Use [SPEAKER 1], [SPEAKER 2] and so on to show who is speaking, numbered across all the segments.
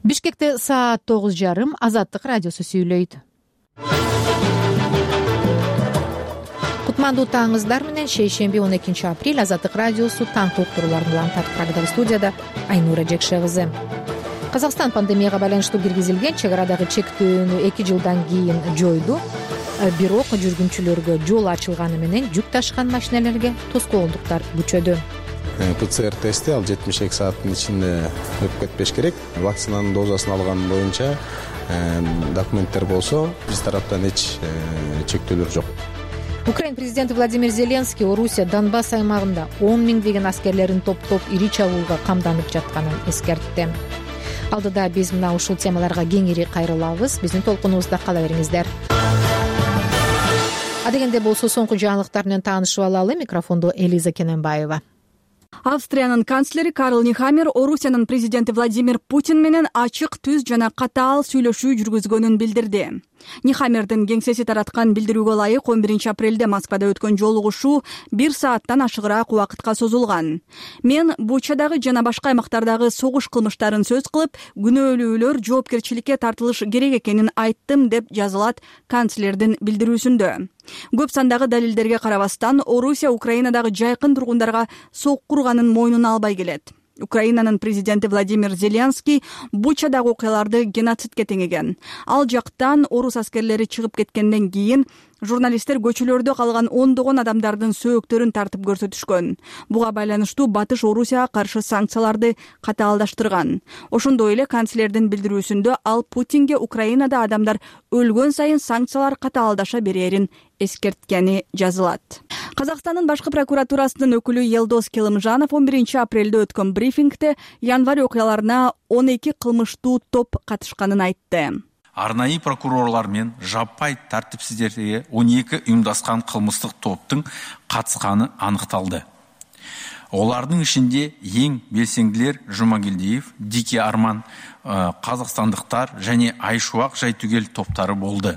[SPEAKER 1] Бишкекте саат 9:30 Азаттык радиосу сүйлөйт. Кутмандуу таңыңыздар менен шейшемби 12 апрель Азаттык радиосу таңкы уктурууларын улантат. Программада студияда Айнура Жекше кызы. Казакстан пандемияга байланыштуу киргизилген чек арадагы чектөөнү 2 жылдан кийин жойду. Бирок жүргүнчүлөргө жол ачылганы менен жүк ташыган машиналарга тоскоолдуктар күчөдү.
[SPEAKER 2] ПЦР тести ал 72 сааттын ичинде өтүп кетпеш керек. Вакцинанын дозасын алган боюнча документтер болсо биз тараптан эч чектөөлөр жок.
[SPEAKER 1] Украина президенти Владимир Зеленский Орусия Донбасс аймагында 10 миңдеген аскерлерин топтоп ири чабуулга камданып жатканын эскертти. Алдыда биз мына ушул темаларга кеңири кайрылабыз. Биздин толкунубузда кала бериңиздер. Адегенде болсо соңку жаңылыктар менен таанышып алалы. Микрофондо Элиза Кененбаева.
[SPEAKER 3] Австриянын канцлери Карл Нехаммер Орусиянын президенти Владимир Путин менен ачык, түз жана катаал сүйлөшүү жүргүзгөнүн билдирди. Нехаммердин кеңсеси тараткан билдирүүгө ылайык 11 апрелде Москвада өткөн жолугушуу 1 сааттан ашыгыраак убакытка созулган. Мен Бучадагы жана башка аймактардагы согуш кылмыштарын сөз кылып, күнөөлүүлөр жоопкерчиликке тартылыш керек экенин айттым, деп жазылат канцлердин билдирүүсүндө. Көп сандагы далилдерге карабастан, Орусия Украинадагы жайкын тургундарга сок курганын мойнуна албай келет. Украинанын президенти Владимир Зеленский Бучадагы окуяларды геноцидке теңеген. Ал жактан орус аскерлери чыгып кеткенден кийин журналисттер көчөлөрдө калган ондогон адамдардын сөөктөрүн тартып көрсөтүшкөн. Буга байланыштуу Батыш Орусияга каршы санкцияларды катаалдаштырган. Ошондой эле канцлердин билдирүүсүндө ал Путинге Украинада адамдар өлгөн сайын санкциялар катаалдаша берерин эскерткени жазылат. Казакстандын башкы прокуратурасынын өкүлү Елдос Келимжанов 11 апрелде өткөн брифингде январь окуяларына 12 кылмыштуу топ катышканын айтты.
[SPEAKER 4] Арнайы прокурорлар мен жаппай тартипсиздерге 12 уюмдашкан кылмыштык топтун катышканы аныкталды. Олардын ичинде эң белсендилер Жумагелдиев, Дике Арман, казакстандыктар және Айшуак Жайтүгел топтары болды.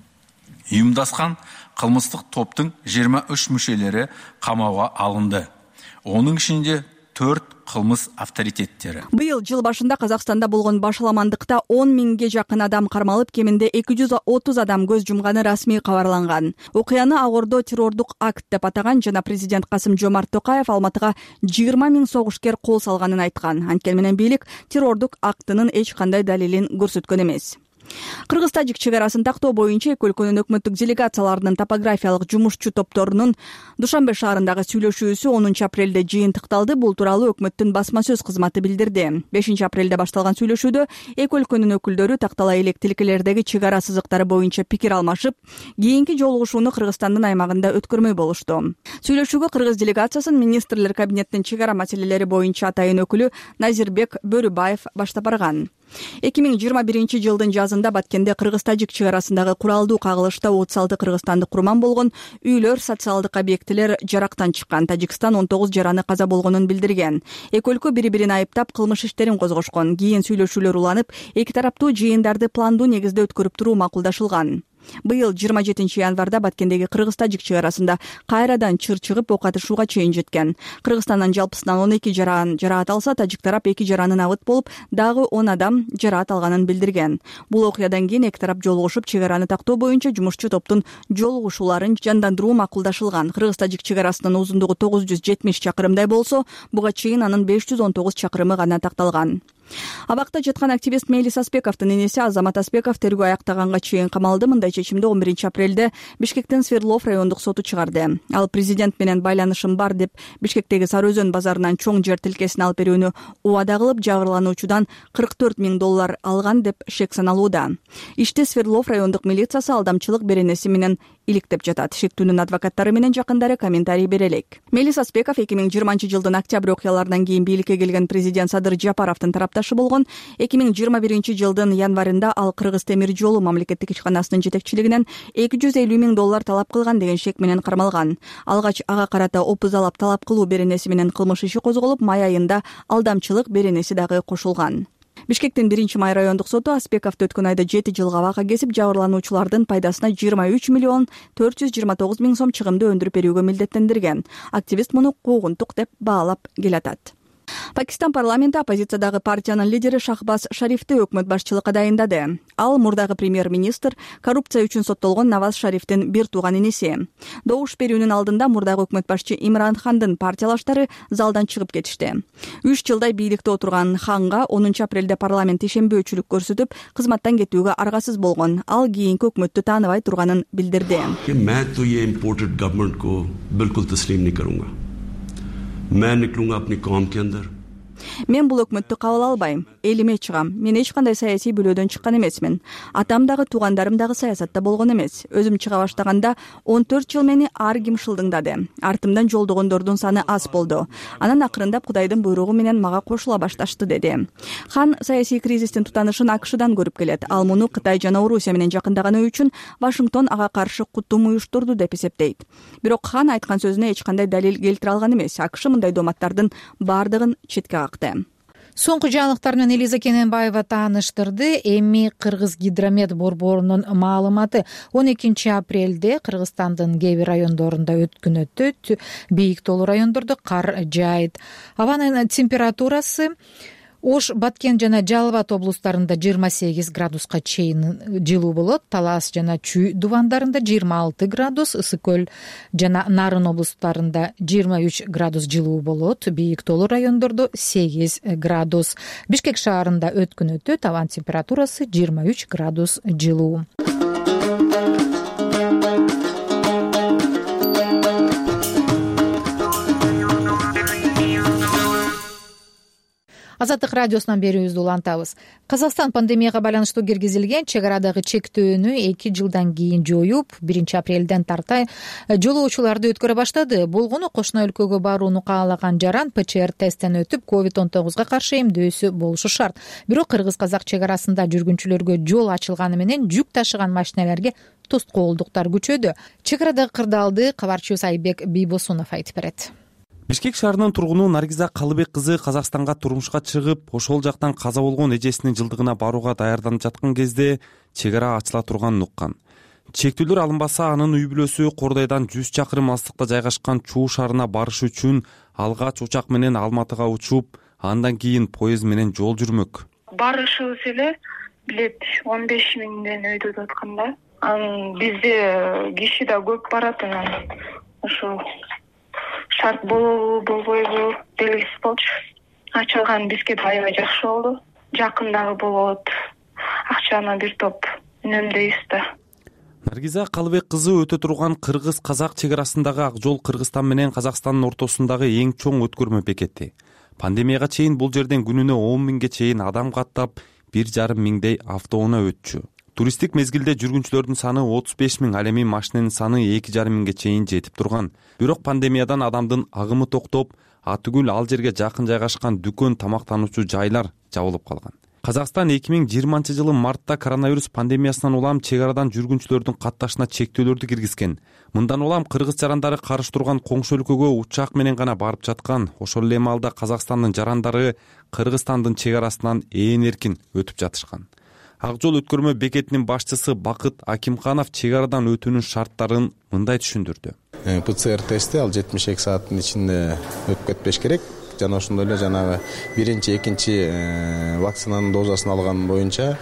[SPEAKER 4] Уюмдашкан кылмыштык топтун 23 мүшелери камауга алынды. Онун ичинде 4 кылмыш авторитеттери.
[SPEAKER 3] Быйыл жыл башында Казакстанда болгон башаламандыкта 10 миңге жакын адам кармалып, кеминде 230 адам көз жумганы расмий кабарланган. Окуяны Агордо террордук акт деп атаган жана президент Касым-Жомарт Токаев Алматыга 20 миң согушкер кол салганын айткан. Анткени менен бийлик террордук актынын эч кандай далилин көрсөткөн эмес. Кыргыз-Тажик чек арасын тактоо боюнча эки өлкөнүн өкмөттүк делегацияларынын топографиялык жумушчу топторунун Душанбе шаарындагы сүйлөшүүсү 10 апрелде жыйынтыкталды. Бул тууралуу өкмөттүн басма сөз кызматы билдирди. 5 апрелде башталган сүйлөшүүдө эки өлкөнүн өкүлдөрү тактала элек тилкелердеги чек ара сызыктары боюнча пикир алмашып, кийинки жолугушууну Кыргызстандын аймагында өткөрмөй болушту. Сүйлөшүүгө Кыргыз делегациясын министрлер кабинетинин чек ара маселелери боюнча атайын өкүлү Назирбек Бөрүбаев баштап барган. 2021 жылдын жазында Баткенде Кыргыз-Тажик чек арасындагы куралдуу кагылышта 36 кыргызстандык курман болгон, үйлөр, социалдык объектилер жарактан чыккан. Тажикстан 19 жараны каза болгонун билдирген. Эки өлкө бири-бирин айыптап кылмыш иштерин козгошкон. Кийин сүйлөшүүлөр уланып, эки тараптуу жыйындарды пландуу негизде өткөрүп туруу макулдашылган. Быйыл 27 январда Баткендеги Кыргыз-Тажик чек арасында кайрадан чыр чыгып ок атышууга чейин жеткен. Кыргызстандын жалпысынан 12 жараат алса, тажик тарап 2 жаранын абыт болуп, дагы 10 адам жараат алганын билдирген. Бул окуядан кийин эки тарап жолугушуп, чек араны тактоо боюнча жумушчу топтун жолугушууларын жандандыруу макулдашылган. Кыргыз-Тажик чек арасынын узундугу 970 чакырымдай болсо, буга чейин анын 519 чакырымы гана такталган. Абакта жаткан активист Мейлис Аспековдун энеси Азамат Аспеков тергөө аяктаганга чейин камалды. Мындай чечимди 11 апрелде Бишкектин Свердлов райондук соту чыгарды. Ал президент менен байланышым бар деп Бишкектеги Сары Өзөн базарынан чоң жер тилкесин алып берүүнү убада кылып, жабырлануучудан $44 миң алган деп шек саналууда. Иште Свердлов райондук милициясы алдамчылык беренеси менен иликтеп жатат. Шектүүнүн адвокаттары менен жакындары комментарий берелек. Мейлис Аспеков 2020 жылдын октябрь окуяларынан кийин бийликке келген президент Садыр Жапаровдун тарапташы болгон. 2021 жылдын январында ал Кыргыз темир жолу мамлекеттик ишканасынын жетекчилигинен $250 миң талап кылган деген шек менен кармалган. Алгач ага карата опузалап талап кылуу беренеси менен кылмыш иши козголуп, май айында алдамчылык беренеси дагы кошулган. Бишкектин 1 райондук соту Аспековду өткөн айда 7 жылга абакка кесип, жабырлануучулардын пайдасына 23,429 миң сом чыгымды өндүрүп берүүгө милдеттендирген. Активист муну куугунтук деп баалап келатат. Пакистан парламенти оппозициядагы партиянын лидери Шахбаз Шарифти өкмөт башчылыкка дайындады. Ал мурдагы премьер-министр, коррупция үчүн соттолгон Наваз Шарифтин бир тууган иниси. Добуш берүүнүн алдында мурдагы өкмөт башчы Имран Хандын партиялаштары залдан чыгып кетишти. 3 жылдай бийликте отурган Ханга 10 апрелде парламент ишенбөөчүлүк көрсөтүп, кызматтан кетүүгө аргасыз болгон. Ал кийинки өкмөттү тааныбай турганын билдирди.
[SPEAKER 5] मैं तो ये इम्पोर्टेड गवर्नमेंट को बिल्कुल तस्लीम नहीं करूंगा। मैं निकलूंगा अपनी कौम के अंदर।
[SPEAKER 3] Мен бул өкмөттү кабыл албайм. Элиме чыгам. Мен эч кандай саясий бөлөөдөн чыккан эмесмин. Атам дагы туугандарым дагы саясатта болгон эмес. Өзүм чыга баштаганда 14 жыл мени ар ким шылдыңдады. Артымдан жолдогондордун саны аз болду. Анан акырындап Кудайдын буйругу менен мага кошула башташты, деди. Хан саясий кризистин тутанышын АКШдан көрүп келет. Ал муну Кытай жана Орусия менен жакындаганы үчүн Вашингтон ага каршы кутум уюштурду деп эсептейт. Бирок Хан айткан сөзүнө эч кандай далил келтире алган эмес. АКШ мындай дооматтардын бардыгын четке какты.
[SPEAKER 1] Соңку жаңылыктар менен Элиза Кененбаева тааныштырды. Эми Кыргыз гидромет борборунун маалыматы 12 апрелде Кыргызстандын кээ бир райондорунда өткөн өтөт. Бийик тоолуу райондордо кар жаайт. Абанын температурасы Ош, Баткен жана Жалал Абад облустарында 28 градуска чейин жылуу болот. Талас жана Чүй дубандарында 26 градус, Ысык көл жана Нарын облустарында 23 градус жылуу болот. Бийик тоолуу райондордо 8 градус. Бишкек шаарында өткөн өтөт. Абанын температурасы 23 градус жылуу. Азаттык радиосунан берүүбүздү улантабыз. Казакстан пандемияга байланыштуу киргизилген чек арадагы чектөөнү 2 жылдан кийин жоюп, 1 апрелден тарта жолоочуларды өткөрө баштады. Болгону кошуна өлкөгө барууну каалаган жаран ПЧР тесттен өтүп, COVID-19 каршы эмдөөсү болушу шарт. Бирок кыргыз-казак чек арасында жүргүнчүлөргө жол ачылганы менен жүк ташыган машиналарга тоскоолдуктар күчөдү. Чек арадагы кырдаалды кабарчыбыз Айбек Бийбосунов айтып берет.
[SPEAKER 6] Бишкек шаарынын тургуну Наргиза Калыбек кызы Казакстанга турмушка чыгып, ошол жактан каза болгон эжесинин жылдыгына барууга даярданып жаткан кезде чек ара ачыла турганын уккан. Чектөөлөр алынбаса, анын үй бүлөсү Кордойдон 100 чакырым алыстыкта жайгашкан Чуу шаарына барыш үчүн алгач учак менен Алматыга учуп, андан кийин поезд менен жол жүрмөк.
[SPEAKER 7] Барышыбыз эле билет 15 миңден өйдөп атканда. Бизде киши да көп барат, ошо шарт болбойбу белгисиз болчу. Ачылган бизге да аябай жакшы болду. Жакындагы болот. Акчаны бир топ үнөмдөйбүз да.
[SPEAKER 6] Наргиза Калыбек кызы өтө турган кыргыз-казак чек арасындагы Ак жол Кыргызстан менен Казакстандын ортосундагы эң чоң өткөрмө бекети. Пандемияга чейин бул жерден күнүнө 10 миңге чейин адам каттап, 1,5 миңдей автоунаа өтчү. Туристтик мезгилде жүргүнчүлөрдүн саны 35 миң, ал эми машинанын саны 2,5 миңге чейин жетип турган. Бирок пандемиядан адамдын агымы токтоп, атүгүл ал жерге жакын жайгашкан дүкөн, тамактануучу жайлар жабылып калган. Казакстан 2020 жылы мартта коронавирус пандемиясынан улам чек арадан жүргүнчүлөрдүн катташына чектөөлөрдү киргизген. Мындан улам кыргыз жарандары каршы турган коңшу өлкөгө учак менен гана барып жаткан. Ошол эле маалда Казакстандын жарандары Кыргызстандын чек арасынан ээн эркин өтүп жатышкан. Ак жол өткөрмө бекетинин башчысы Бакыт Акимханов чек арадан өтүүнүн шарттарын мындай түшүндүрдү.
[SPEAKER 2] ПЦР тести ал 72 сааттын ичинде өтүп кетпеш керек. Жана ошондой эле жанагы биринчи, экинчи вакцинанын дозасын алган боюнча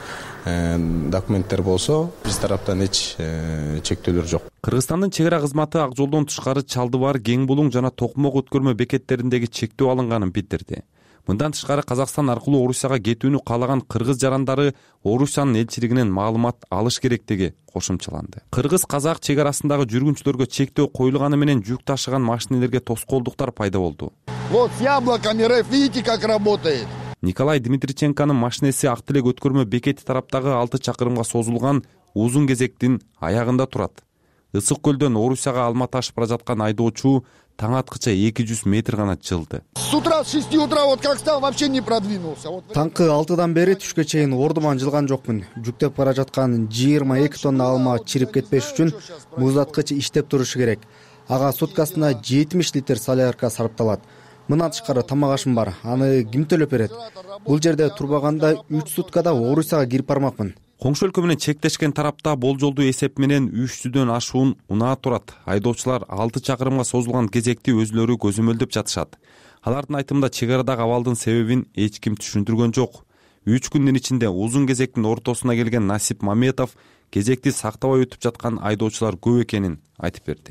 [SPEAKER 2] документтер болсо, биз тараптан эч чектөөлөр жок.
[SPEAKER 6] Кыргызстандын чек ара кызматы Ак жолдон тышкары Чалдыбар, Кең Булуң жана Токмок өткөрмө бекеттериндеги чектөө алынганын билдирди. Мындан тышкары Казакстан аркылуу Орусияга кетүүнү каалаган кыргыз жарандары Орусиянын элчилигинен маалымат алыш керектиги кошумчаланды. Кыргыз-казак чек арасындагы жүргүнчүлөргө чектөө коюлганы менен жүк ташыган машинелерге тоскоолдуктар пайда болду.
[SPEAKER 8] Вот с яблоками РФ, видите, как работает.
[SPEAKER 6] Николай Дмитриченконун машинеси Ак Тилек өткөрмө бекети тараптагы 6 чакырымга созулган узун кезектин аягында турат. Ысык көлдөн Орусияга Алматы ашып бара жаткан айдоочу таң аткыча 200 метр гана жылды.
[SPEAKER 8] С утра, с 6 утра, вот как стал, вообще не продвинулся.
[SPEAKER 9] Таңкы 6-дан бери түшкө чейин ордуман жылган жокмун. Жүктөп бара жаткан 22 тонна алма чирип кетпеш үчүн муздаткыч иштеп турушу керек. Ага суткасына 70 литр солярка сарпталат. Мындан тышкары тамак ашым бар. Аны ким төлөп берет? Бул жерде турбаганда 3 суткада Орусияга кирип бармакмын.
[SPEAKER 6] Коңшу өлкө менен чектешкен тарапта болжолдуу эсеп менен 300дөн ашуун унаа турат. Айдоочулар 6 чакырымга созулган кезекти өзүлөрү көзөмөлдөп жатышат. Алардын айтымында чек арадагы абалдын себебин эч ким түшүндүргөн жок. 3 күндүн ичинде узун кезектин ортосуна келген Насип Маметов кезекти сактабай өтүп жаткан айдоочулар көп экенин айтып берди.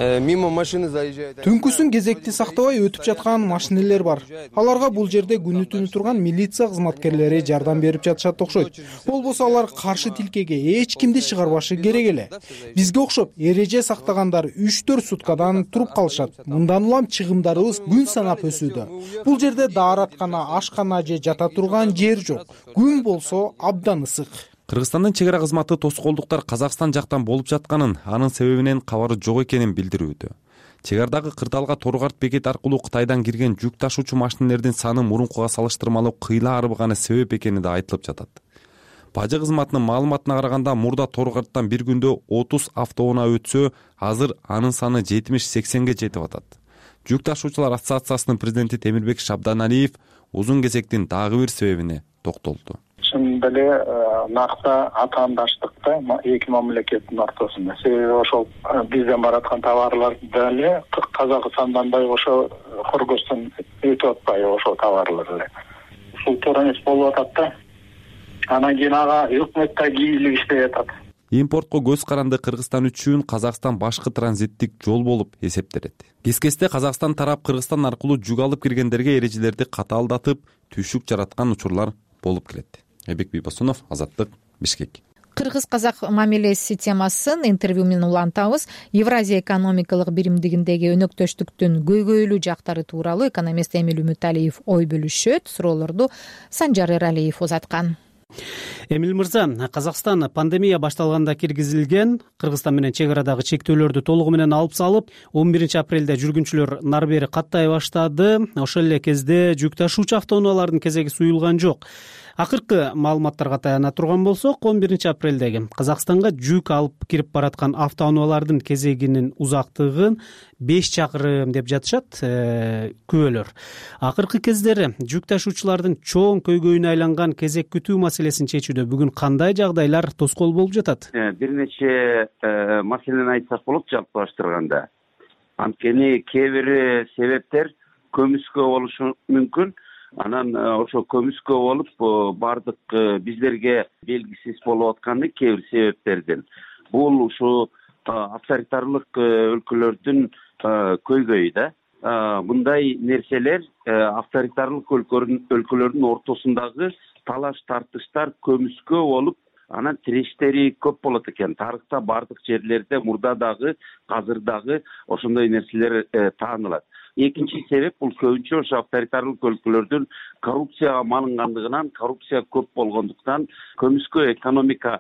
[SPEAKER 10] Түнкүсүн кезекти сактабай өтүп жаткан машинелер бар. Аларга бул жерде күнү түнү турган милиция кызматкерлери жардам берип жатышат окшойт. Болбосо алар каршы тилкеге эч кимди чыгарбашы керек эле. Бизге окшоп эреже сактагандар 3-4 суткадан туруп калышат. Мындан улам чыгымдарыбыз күн санап өсүүдө. Бул жерде даараткана, ашкана же жата турган жер жок. Күн болсо абдан ысык.
[SPEAKER 6] Кыргызстандын чек ара кызматы тоскоолдуктар Казакстан жактан болуп жатканын, анын себебинен кабары жок экенин билдирүүдө. Чек арадагы Кырдаалга Торгарт бекети аркылуу Кытайдан кирген жүк ташуучу машинелердин саны мурункуга салыштырмалуу кыйла арбыганы себеп экени да айтылып жатат. Бажы кызматынын маалыматына караганда, мурда Торгарттан бир күндө 30 автоунаа өтсө, азыр анын саны 70-80ге жетип атат. Жүк ташуучулар ассоциациясынын президенти Темирбек Шабданалиев узун кезектин дагы бир себебине токтолду.
[SPEAKER 11] Чын эле накта атаандаштыкта эки мамлекеттин ортосунда. Себеби ошол бизден бараткан товарлар деле Казакстандан баягы ошо Кыргызстан өтүп атпайбы ошол товарлар эле. Ушул туура эмес болуп атат да. Анан кийин ага өкмөт да кийилип иштеп атат.
[SPEAKER 6] Импортко көз каранды Кыргызстан үчүн Казакстан башкы транзиттик жол болуп эсептелет. Кескесте Казакстан тарап Кыргызстан аркылуу жүк алып киргендерге эрежелерди катаалдатып, түйшүк жараткан учурлар болуп келет. Эбек Бийбосунов, Азаттык, Бишкек.
[SPEAKER 1] Кыргыз-казак мамилеси темасын интервью менен улантабыз. Евразия экономикалык биримдигиндеги өнөктөштүктүн көйгөйлүү жактары тууралуу экономист Эмил Үмүталиев ой бөлүшөт. Суроолорду Санжар Эралиев узаткан.
[SPEAKER 12] Эмил мырза, Казакстан пандемия башталганда киргизилген Кыргызстан менен чек арадагы чектөөлөрдү толугу менен алып салып, 11 апрелде жүргүнчүлөр нары бери каттай баштады. Ошол эле кезде жүк ташуучу автоунаалардын кезеги суюлган жок. Акыркы маалыматтарга таяна турган болсок, 11 апрелдеги Казакстанга жүк алып кирип бараткан автоунаалардын кезегинин узактыгын 5 чакырым деп жатышат күбөлөр. Акыркы кездери жүк ташуучулардын чоң көйгөйүнө айланган кезек күтүү маселесин чечүүдө бүгүн кандай жагдайлар тоскоол болуп жатат?
[SPEAKER 13] Бир нече маселени айтсак болот жалпылаштырганда. Анткени кээ бир себептер көмүскө болушу мүмкүн. Анан ошо көмүскө болуп бардык биздерге белгисиз болуп атканы кээ бир себептерден. Бул ушу авторитарлык өлкөлөрдүн көйгөйү да. Мындай нерселер авторитарлык өлкөлөрдүн ортосундагы талаш тартыштар көмүскө болуп, анан тирештери көп болот экен. Тарыхта бардык жерлерде мурда дагы, азыр дагы ошондой нерселер таанылат. Экинчи себеп бул көбүнчө ошо авторитарлык өлкөлөрдүн коррупцияга малынгандыгынан, коррупция көп болгондуктан, көмүскө экономика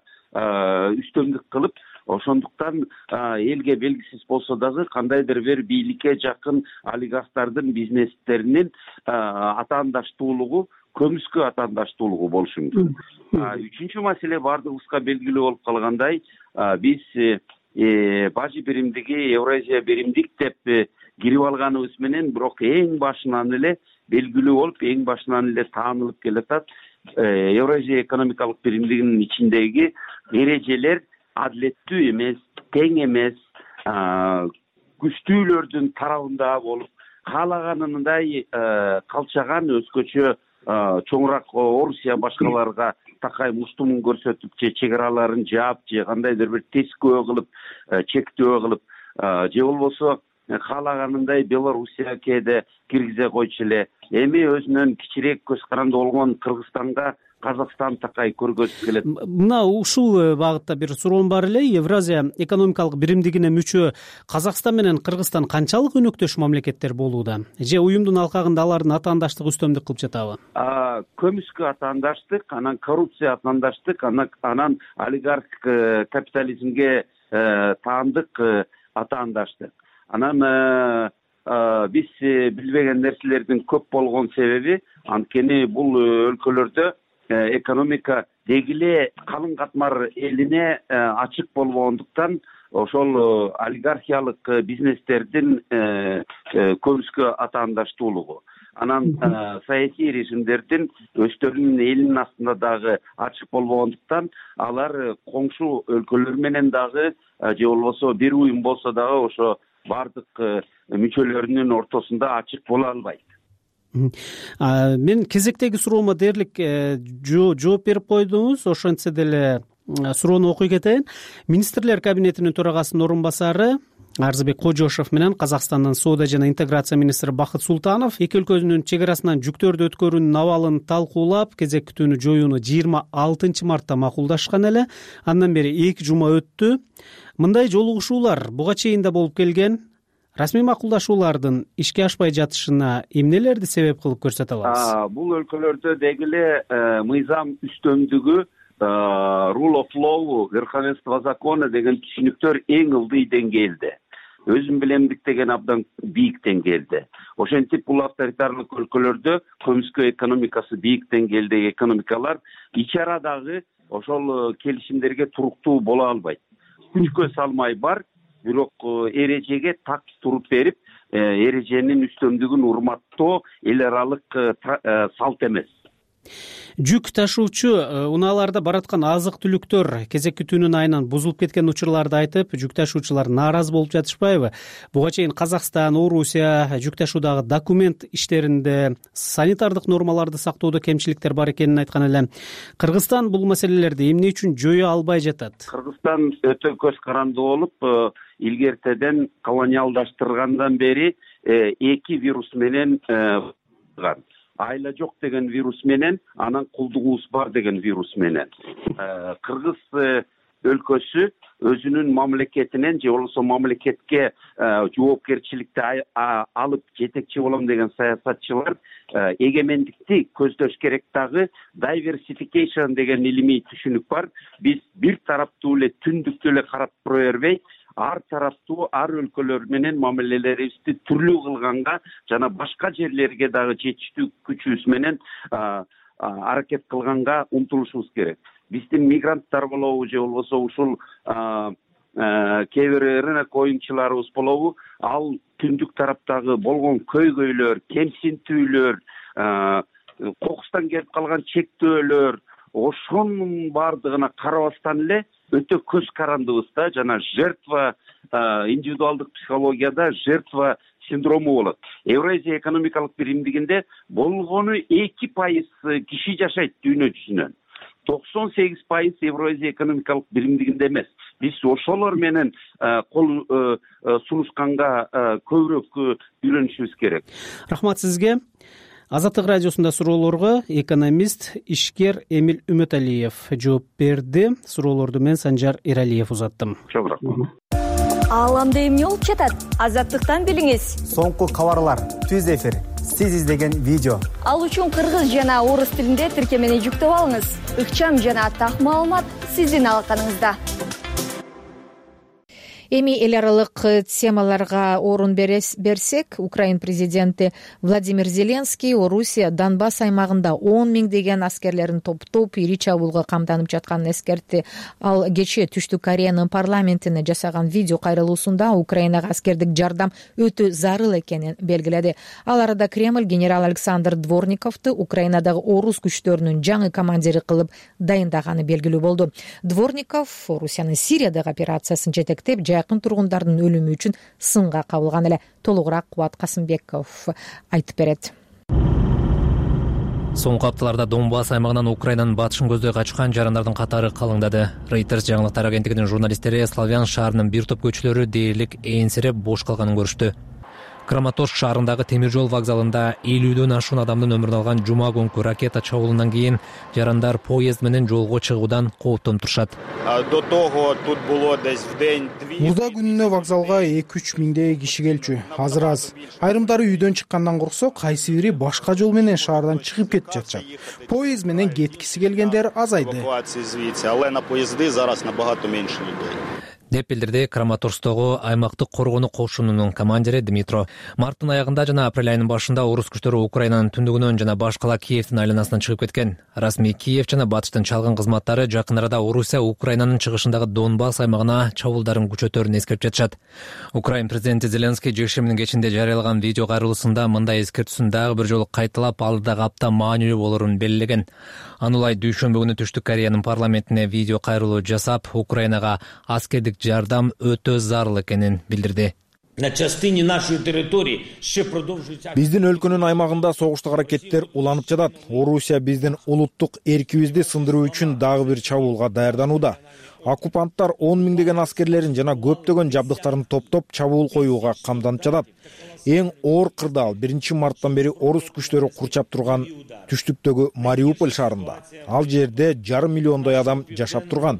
[SPEAKER 13] үстөмдүк кылып, ошондуктан элге белгисиз болсо дагы кандайдыр бир бийликке жакын олигархтардын бизнестеринин атаандаштуулугу көмүскө атаандаштуулугу болушу мүмкүн. Үчүнчү маселе бардыгыбызга белгилүү болуп калгандай, биз бажы биримдиги Евразия биримдик деп кирип алганыбыз менен, бирок эң башынан эле белгилүү болуп, эң башынан эле таанылып келатат. Евразия экономикалык биримдигинин ичиндеги эрежелер адилеттүү эмес, тең эмес, күчтүүлөрдүн тарабында болуп, каалаганындай калчаган, өзгөчө чоңураак Орусия башкаларга такай муштумун көрсөтүп, же чек араларын жаап, же кандайдыр бир тескөө кылып, чектөө кылып, же болбосо каалаганындай Белоруссия кээде киргизе койчу эле. Эми өзүнөн кичирээк көз каранды болгон Кыргызстанга Казакстан такай көргөзүп келет.
[SPEAKER 12] Мына ушул багытта бир суроом бар эле. Евразия экономикалык биримдигине мүчө Казакстан менен Кыргызстан канчалык өнөктөш мамлекеттер болууда? Же уюмдун алкагында алардын атаандаштыгы үстөмдүк кылып жатабы?
[SPEAKER 13] Көмүскө атаандаштык, анан коррупция атаандаштык, анан олигарх капитализмге таандык атаандаштык. Анан биз билбеген нерселердин көп болгон себеби, анткени бул өлкөлөрдө экономика дегиле калың катмар элине ачык болбогондуктан, ошол олигархиялык бизнестердин көмүскө атаандаштуулугу. Анан саясий режимдердин өздөрүнүн элинин астында дагы ачык болбогондуктан, алар коңшу өлкөлөр менен дагы, же болбосо бир уюм болсо дагы ошо бардык мүчөлөрүнүн ортосунда ачык боло албайт.
[SPEAKER 12] Мен кезектеги суроомо дээрлик жооп берип койдуңуз. Ошентсе деле суроону окуй кетейин. Министрлер кабинетинин төрагасынын орун басары Арзыбек Кожошев менен Казакстандын соода жана интеграция министри Бакыт Султанов эки өлкөнүн чек арасынан жүктөрдү өткөрүүнүн абалын талкуулап, кезек күтүүнү жоюуну 26 мартта макулдашкан эле. Андан бери 2 жума өттү. Мындай жолугушуулар буга чейин да болуп келген. Расмий макулдашуулардын ишке ашпай жатышына эмнелерди себеп кылып көрсөтө алабыз?
[SPEAKER 13] Бул өлкөлөрдө дегиле мыйзам үстөмдүгү, rule of law, верховенство закона деген түшүнүктөр эң ылдый деңгээлде. Өзүн билемдик деген абдан бийик деңгээлде. Ошентип бул авторитарлык өлкөлөрдө көмүскө экономикасы бийик деңгээлдеги экономикалар ич арадагы ошол келишимдерге туруктуу боло албайт. Күчкө салмай бар, бирок эрежеге так туруп берип, эреженин үстөмдүгүн урматтоо эл аралык салт эмес.
[SPEAKER 12] Жүк ташуучу унааларда бараткан азык түлүктөр кезек күтүүнүн айынан бузулуп кеткен учурларды айтып, жүк ташуучулар нааразы болуп жатышпайбы? Буга чейин Казакстан, Орусия жүк ташуудагы документ иштеринде санитардык нормаларды сактоодо кемчиликтер бар экенин айткан эле. Кыргызстан бул маселелерди эмне үчүн жое албай жатат?
[SPEAKER 13] Кыргызстан өтө көз карандуу болуп, илгертеден колониалдаштыргандан бери эки вирус менен айла жок деген вирус менен, анан кулдугубуз бар деген вирус менен. Кыргыз өлкөсү өзүнүн мамлекетинен же болбосо мамлекетке жоопкерчиликти алып жетекчи болом деген саясатчылар эгемендикти көздөш керек. Дагы diversification деген илимий түшүнүк бар. Биз бир тараптуу эле түндүктү эле карап тура бербей, ар тараптуу ар өлкөлөр менен мамилелерибизди түрлүү кылганга жана башка жерлерге дагы жетиштүү күчүбүз менен аракет кылганга умтулушубуз керек. Биздин мигранттар болобу же болбосо ушул кээ бир рынок оюнчуларыбыз болобу, ал түндүк тараптагы болгон көйгөйлөр, кемсинтүүлөр, кокустан келип калган чектөөлөр, ошонун баардыгына карабастан эле өтө көз карандыбыз да, жана жертва, индивидуалдык психологияда жертва синдрому болот. Евразия экономикалык биримдигинде болгону 2% киши жашайт дүйнө жүзүнөн. 98% Евразия экономикалык биримдигинде эмес. Биз ошолор менен кол сунушканга көбүрөөк үйлөнүшүбүз керек.
[SPEAKER 12] Рахмат сизге. Азаттык радиосунда суроолорго экономист, ишкер Эмил Үмөталиев жооп берди. Суроолорду мен Санжар Эралиев узаттым.
[SPEAKER 13] Чоң рахмат.
[SPEAKER 14] Ааламда эмне болуп жатат? Азаттыктан билиңиз.
[SPEAKER 15] Соңку кабарлар, түз эфир, сиз издеген видео.
[SPEAKER 14] Ал үчүн кыргыз жана орус тилинде тиркемени жүктөп алыңыз. Ыкчам жана так маалымат сиздин алаканыңызда.
[SPEAKER 1] Эми эл аралык темаларга орун берсек, Украин президенти Владимир Зеленский Орусия Донбасс аймагында 10 миңдеген аскерлерин топтоп ири чабуулга камданып жатканын эскертти. Ал кечээ Түштүк Кореянын парламентине жасаган видео кайрылуусунда Украинага аскердик жардам өтө зарыл экенин белгиледи. Ал арада Кремль генерал Александр Дворниковду Украинадагы орус күчтөрүнүн жаңы командири кылып дайындаганы белгилүү болду. Дворников Орусиянын Сириядагы операциясын жетектеп, жакын тургундардын өлүмү үчүн сынга кабылган эле. Толугураак Кубат Касымбеков айтып берет.
[SPEAKER 16] Соңку апталарда Донбасс аймагынан Украинанын батышын көздөй качкан жарандардын катары калыңдады. Reuters жаңылыктар агенттигинин журналисттери Славян шаарынын бир топ көчөлөрү дээрлик ээнсиреп бош калганын көрүштү. Краматорск шаарындагы темир жол вокзалында 50дөн ашуун адамдын өмүрүн алган жума күнкү ракета чабуулунан кийин жарандар поезд менен жолго чыгуудан кооптонуп турушат.
[SPEAKER 10] Мурда күнүнө вокзалга 2-3 миңдей киши келчү. Азыр аз. Айрымдары үйдөн чыккандан корксо, кайсы бири башка жол менен шаардан чыгып кетип жатышат. Поезд менен кеткиси келгендер азайды.
[SPEAKER 16] деп билдирди Краматорскдогу аймактык коргонуу кошунунун командири Дмитро. Марттын аягында жана апрель айынын башында орус күчтөрү Украинанын түндүгүнөн жана баш кала Киевдин айланасынан чыгып кеткен. Расмий Киев жана батыштын чалгын кызматтары жакын арада Орусия Украинанын чыгышындагы Донбасс аймагына чабуулдарын күчөтөрүн эскертип жатышат. Украин президенти Зеленский жекшембинин кечинде жарыялаган видео кайрылуусунда мындай эскертүүсүн дагы бир жолу кайталап, алдыдагы апта маанилүү болорун белгилеген. Анулай дүйшөмбү күнү Түштүк Кореянын парламентине видео кайрылуу жасап, Украинага аскердик жардам өтө зарыл экенин билдирди.
[SPEAKER 17] Биздин өлкөнүн аймагында согуштук аракеттер уланып жатат. Орусия биздин улуттук эркибизди сындыруу үчүн дагы бир чабуулга даярданууда. Оккупанттар 10 миңдеген аскерлерин жана көптөгөн жабдыктарын топтоп чабуул коюуга камданып жатат. Эң оор кырдаал 1 марттан бери орус күчтөрү курчап турган түштүктөгү Мариуполь шаарында. Ал жерде 1,5 миллиондой адам жашап турган.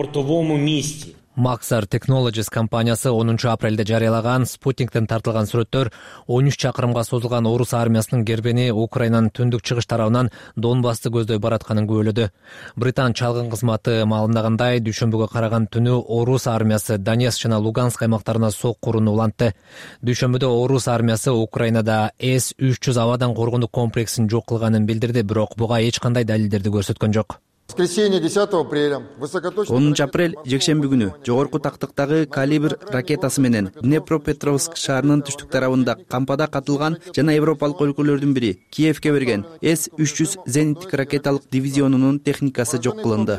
[SPEAKER 16] Maxar Technologies компаниясы 10 апрелде жарыялаган спутниктен тартылган сүрөттөр 13 чакырымга созулган орус армиясынын гербени Украинанын түндүк чыгыш тарабынан Донбассты көздөй баратканын күбөлөдү. Британ чалгын кызматы маалымдагандай, дүйшөмбүгө караган түнү орус армиясы Донецк жана Луганск аймактарына соккуруну улантты. Дүйшөмбүдө орус армиясы Украинада С-300 абадан коргонуу комплексин жок кылганын билдирди, бирок буга эч кандай далилдерди көрсөткөн жок.
[SPEAKER 18] 10 апрель жекшемби күнү жогорку тактыктагы калибр ракетасы менен Днепропетровск шаарынын түштүк тарабында кампада катылган жана европалык өлкөлөрдүн бири Киевке берген С-300 зениттик ракеталык дивизионунун техникасы жок кылынды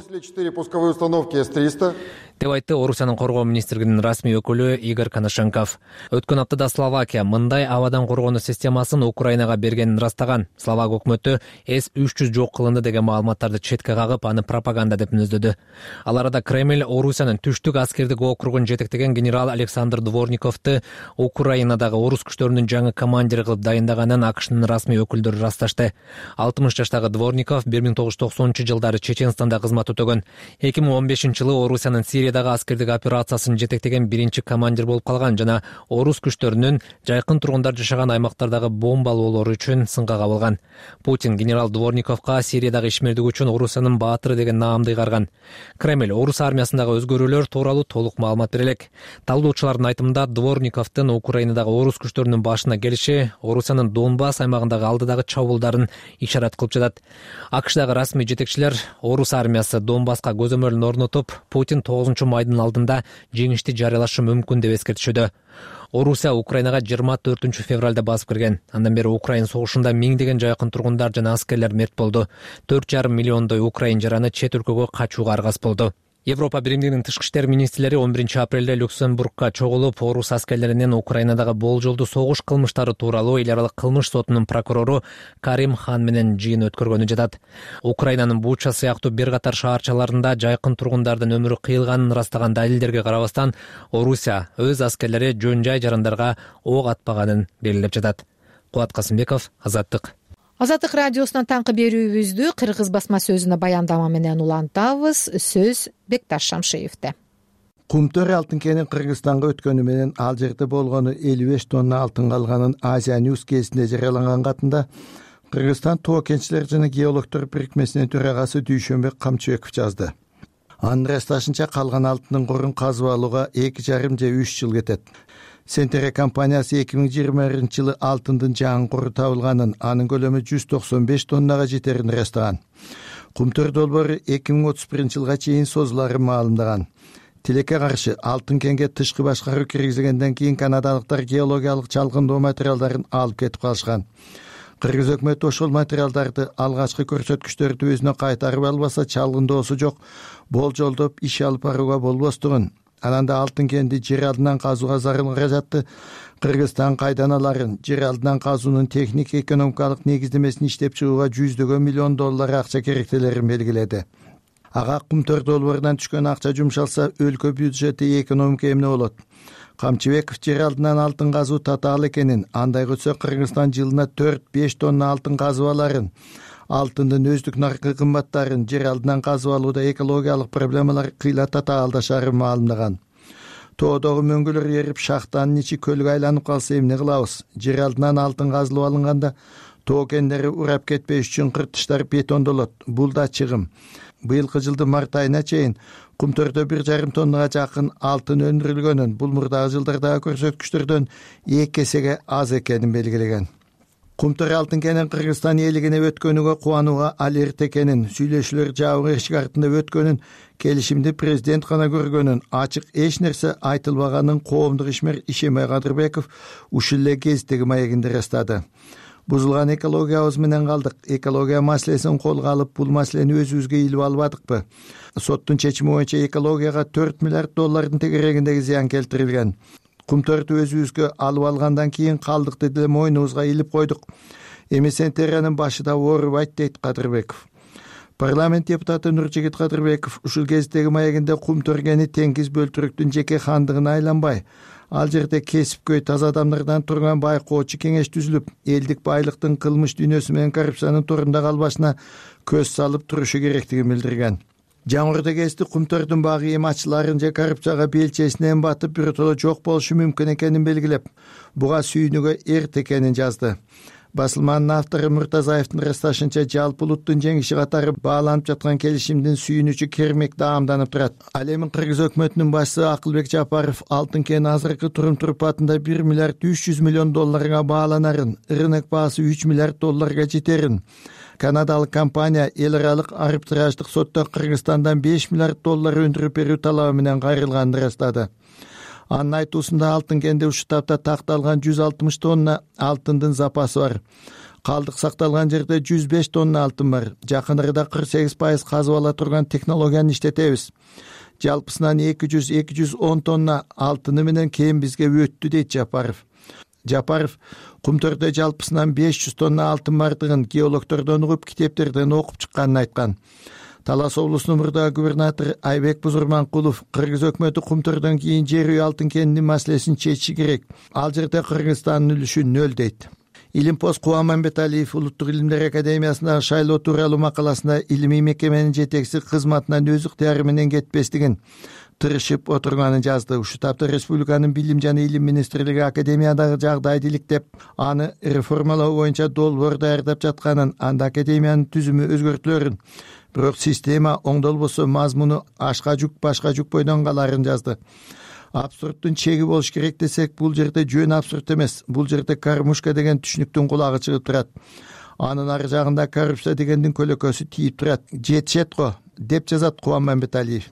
[SPEAKER 16] деп айтты Орусиянын коргоо министрлигинин расмий өкүлү Игорь Коношенков. Өткөн аптада Словакия мындай абадан коргонуу системасын Украинага бергенин ырастаган. Словак өкмөтү С-300 жок кылынды деген маалыматтарды четке кагып, аны пропаганда деп мүнөздөдү. Ал арада Кремль Орусиянын түштүк аскердик округун жетектеген генерал Александр Дворниковду Украинадагы орус күчтөрүнүн жаңы командири кылып дайындаганын АКШнын расмий өкүлдөрү ырасташты. 60 жаштагы Дворников 1990-жылдары Чеченстанда кызмат өтөгөн. 2015-жылы Орусиянын Сириядагы аскердик операциясын жетектеген биринчи командир болуп калган жана орус күчтөрүнүн жайкын тургундар жашаган аймактардагы бомбалоолору үчүн сынга кабылган. Путин генерал Дворниковго Сириядагы ишмердиги үчүн Орусиянын баатыры деген наамды ыйгарган. Кремль орус армиясындагы өзгөрүүлөр тууралуу толук маалымат бере элек. Талдоочулардын айтымында Дворниковдун Украинадагы орус күчтөрүнүн башына келиши Орусиянын Донбасс аймагындагы алдыдагы чабуулдарын ишарат кылып жатат. АКШдагы расмий жетекчилер орус армиясы Донбасска көзөмөлүн орнотуп, Путин 9-майдын алдында жеңишти жарыялашы мүмкүн деп эскертишүүдө. Орусия Украинага 24 февралда басып кирген. Андан бери Украин согушунда миңдеген жайкын тургундар жана аскерлер мерт болду. 4,5 миллиондой украин жараны чет өлкөгө качууга аргас болду. Европа биримдигинин тышкы иштер министрлери 11 апрелде Люксембургка чогулуп, орус аскерлеринин Украинадагы болжолдуу согуш кылмыштары тууралуу эл аралык кылмыш сотунун прокурору Карим Хан менен жыйын өткөргөнү жатат. Украинанын Буча сыяктуу бир катар шаарчаларында жайкын тургундардын өмүрү кыйылганын ырастаган далилдерге карабастан, Орусия өз аскерлери жөн-жай жарандарга ок атпаганын белгилеп жатат. Кубат Касымбеков, Азаттык.
[SPEAKER 1] Азаттык радиосунан таңкы берүүбүздү кыргыз басма сөзүнө баяндама менен улантабыз. Сөз Бекташ Шамшиевде.
[SPEAKER 19] Кумтөр алтын кенин Кыргызстанга өткөнү менен ал жерде болгону 55 тонна алтын калганын Азия News кезинде жарыяланган катында Кыргызстан тоо кенчилер жана геологдор бирикмесинин төрагасы Дүйшөнбек Камчыбеков жазды. Анын ырасташынча калган алтындын корун казып алууга 2,5 же 3 жыл кетет. Сентере компаниясы 2020-жылы алтындын жаңы кору табылганын, анын көлөмү 195 тоннага жетерин ырастаган. Кумтөр долбоору 2031-жылга чейин созуларын маалымдаган. Тилекке каршы алтын кенге тышкы башкаруу киргизилгенден кийин канадалыктар геологиялык чалгындоо материалдарын алып кетип калышкан. Кыргыз өкмөтү ошол материалдарды алгачкы көрсөткүчтөрдү өзүнө кайтарып албаса, чалгындоосу жок болжолдоп иш алып барууга болбостугун, ананда алтын кенди жер алдынан казууга зарыл каражатты Кыргызстан кайдан аларын, жер алдынан казуунун техник экономикалык негиздемесин иштеп чыгууга $100 миллион акча керектелерин белгиледи. Ага Кумтөр долбоорунан түшкөн акча жумшалса, өлкө бюджети экономика эмне болот? Камчыбеков жер алдынан алтын казуу татаал экенин, андай өтсө Кыргызстан жылына 4-5 тонна алтын казып аларын, алтындын өздүк наркы кымбаттарын, жер алдынан казып алууда экологиялык проблемалар кыйла татаалдашарын маалымдаган. Тоодогу мөңгүлөр эрип, шахтанын ичи көлгө айланып калса эмне кылабыз? Жер алдынан алтын казылып алынганда тоо кендери урап кетпеш үчүн кыртыштар бетондолот. Бул да чыгым. Быйылкы жылдын март айына чейин Кумтөрдө 1,5 тоннага жакын алтын өндүрүлгөнүн, бул мурдагы жылдардагы көрсөткүчтөрдөн 2 эсеге аз экенин белгилеген. Кумтөр алтын кенин Кыргызстан элигине өткөнүгө кубанууга ал эрте экенин, сүйлөшүүлөр жабык эшик артында өткөнүн, келишимди президент гана көргөнүн, ачык эч нерсе айтылбаганын коомдук ишмер Ишембай Кадырбеков ушул эле кездеги маегинде ырастады. Бузулган экологиябыз менен калдык. Экология маселесин колго алып, бул маселени өзүбүзгө илип албадыкпы? Соттун чечими боюнча экологияга $4 миллиард тегерегиндеги зыян келтирилген. кумтөрдү өзүбүзгө алып алгандан кийин калдыкты деле мойнубузга илип койдук. Эми сентериянын башыда оорубайт, дейт Кадырбеков. Парламент депутаты Нуржигит Кадырбеков ушул кездеги маегинде Кумтөргени теңиз бөлтүрүктүн жеке хандыгына айланбай, ал жерде кесипкөй таза адамдардан турган байкоочу кеңеш түзүлүп, элдик байлыктын кылмыш дүйнөсү менен коррупциянын торунда калбашына көз салып турушу керектигин билдирген. Жаңырда кезде Кумтөрдүн багы эми ачыларын же коррупцияга белчесинен батып биротоло жок болушу мүмкүн экенин белгилеп, буга сүйүнүүгө эрте экенин жазды. Басылманын автору Муртазаевдин ырасташынча жалпы улуттун жеңиши катары бааланып жаткан келишимдин сүйүнүчү кермек даамданып турат. Ал эми Кыргыз өкмөтүнүн башчысы Акылбек Жапаров алтын кен азыркы турум-турпатында 1 миллиард 300 миллион долларга бааланарын, рынок баасы 3 миллиард долларга жетерин, канадалык компания эл аралык арбитраждык сотто Кыргызстандан 5 миллиард доллар өндүрүп берүү талабы менен кайрылганын ырастады. Анын айтуусунда алтын кенде ушул тапта такталган 160 тонна алтындын запасы бар. Калдык сакталган жерде 105 тонна алтын бар. Жакын арада 48% казып ала турган технологияны иштетебиз. Жалпысынан 200-210 тонна алтыны менен кем бизге өттү, дейт Жапаров. Жапаров Кумтөрдө жалпысынан 500 тонна алтын бардыгын геологтордон угуп, китептерден окуп чыкканын айткан. Талас облусунун мурдагы губернатору Айбек Бузурманкулов Кыргыз өкмөтү Кумтөрдөн кийин жер үй алтын кенинин маселесин чечиши керек. Ал жерде Кыргызстандын үлүшү 0, дейт. Илимпоз Кубанмамбеталиев Улуттук илимдер академиясындагы шайлоо тууралуу макаласында илимий мекеменин жетекчиси кызматынан өз ыктыяры менен кетпестигин тырышып отурганын жазды. Ушул тапта республиканын билим жана илим министрлиги академиядагы жагдайды иликтеп, аны реформалоо боюнча долбоор даярдап жатканын, анда академиянын түзүмү өзгөртүлөрүн, бирок система оңдолбосо мазмуну ашка жүк башка жүк бойдон каларын жазды. Абсурдтун чеги болуш керек десек, бул жерде жөн абсурд эмес, бул жерде кормушка деген түшүнүктүн кулагы чыгып турат. Анын ары жагында коррупция дегендин көлөкөсү тийип турат. Жетишет го, деп жазат Кубанмамбеталиев.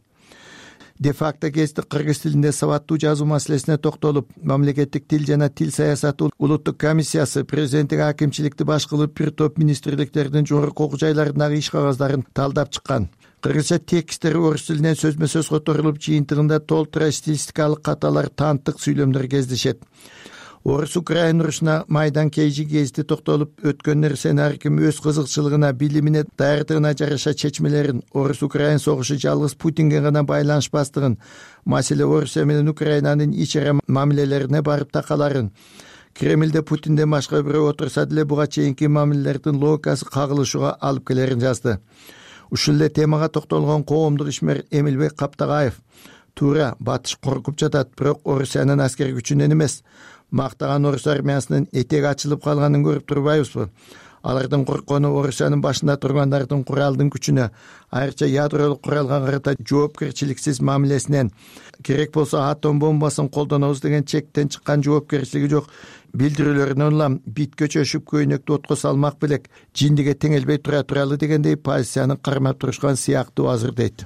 [SPEAKER 19] Де-факто кезде кыргыз тилинде сабаттуу жазуу маселесине токтолуп, мамлекеттик тил жана тил саясаты улуттук комиссиясы президенттик акимчиликти баш кылып бир топ министрликтердин жогорку окуу жайларындагы иш кагаздарын талдап чыккан. Кыргызча текстер орус тилинен сөзмө сөз которулуп, жыйынтыгында толтура стилистикалык каталар, танттык сүйлөмдөр кездешет. Орус-Украин урушуна майдан кейжи кезде токтолуп, өткөн нерсени ар ким өз кызыкчылыгына, билимине, даярдыгына жараша чечмелерин, Орус-Украин согушу жалгыз Путинге гана байланышпастыгын, маселе Орусия менен Украинанын ич ара мамилелерине барып такаларын, Кремлде Путинден башка бирөө отурса деле буга чейинки мамилелердин логикасы кагылышууга алып келерин жазды. Ушул эле темага токтолгон коомдук ишмер Эмилбек Каптагаев туура, батыш коркуп жатат, бирок Орусиянын аскер күчүнөн эмес, мактаган орус армиясынын этеги ачылып калганын көрүп турбайбызбы? Алардын корккону Орусиянын башында тургандардын куралдын күчүнө, айрыкча ядролук куралга карата жоопкерчиликсиз мамилесинен, керек болсо атом бомбасын колдонобуз деген чектен чыккан жоопкерчилиги жок билдирүүлөрүнөн улам бит көчөшүп көйнөктү отко салмак белек жиндиге теңелбей тура туралы дегендей позицияны кармап турушкан сыяктуу азыр, дейт.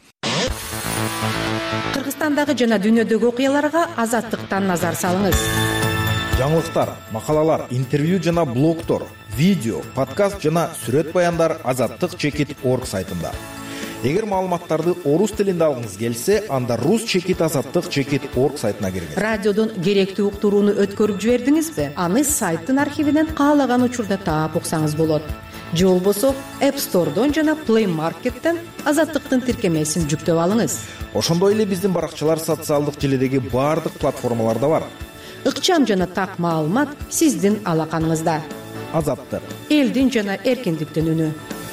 [SPEAKER 1] Кыргызстандагы жана дүйнөдөгү окуяларга Азаттыктан назар салыңыз.
[SPEAKER 17] Жаңылыктар, макалалар, интервью жана блогтор, видео, подкаст жана сүрөт баяндар azattik.org сайтында. Эгер маалыматтарды орус тилинде алгыңыз келсе, анда rus.azattik.org сайтына киргиз.
[SPEAKER 1] Радиодон керектүү уктурууну өткөрүп жибердиңизби? Аны сайттын архивинен каалаган учурда таап уксаңыз болот. Же болбосо App Store'дон жана Play Market'тен Азаттыктын тиркемесин жүктөп алыңыз.
[SPEAKER 17] Ошондой эле биздин баракчалар социалдык желидеги баардык платформаларда бар.
[SPEAKER 1] Ыкчам жана так маалымат сиздин алаканыңызда.
[SPEAKER 17] Азаттык.
[SPEAKER 1] Элдин жана эркиндиктин үнү.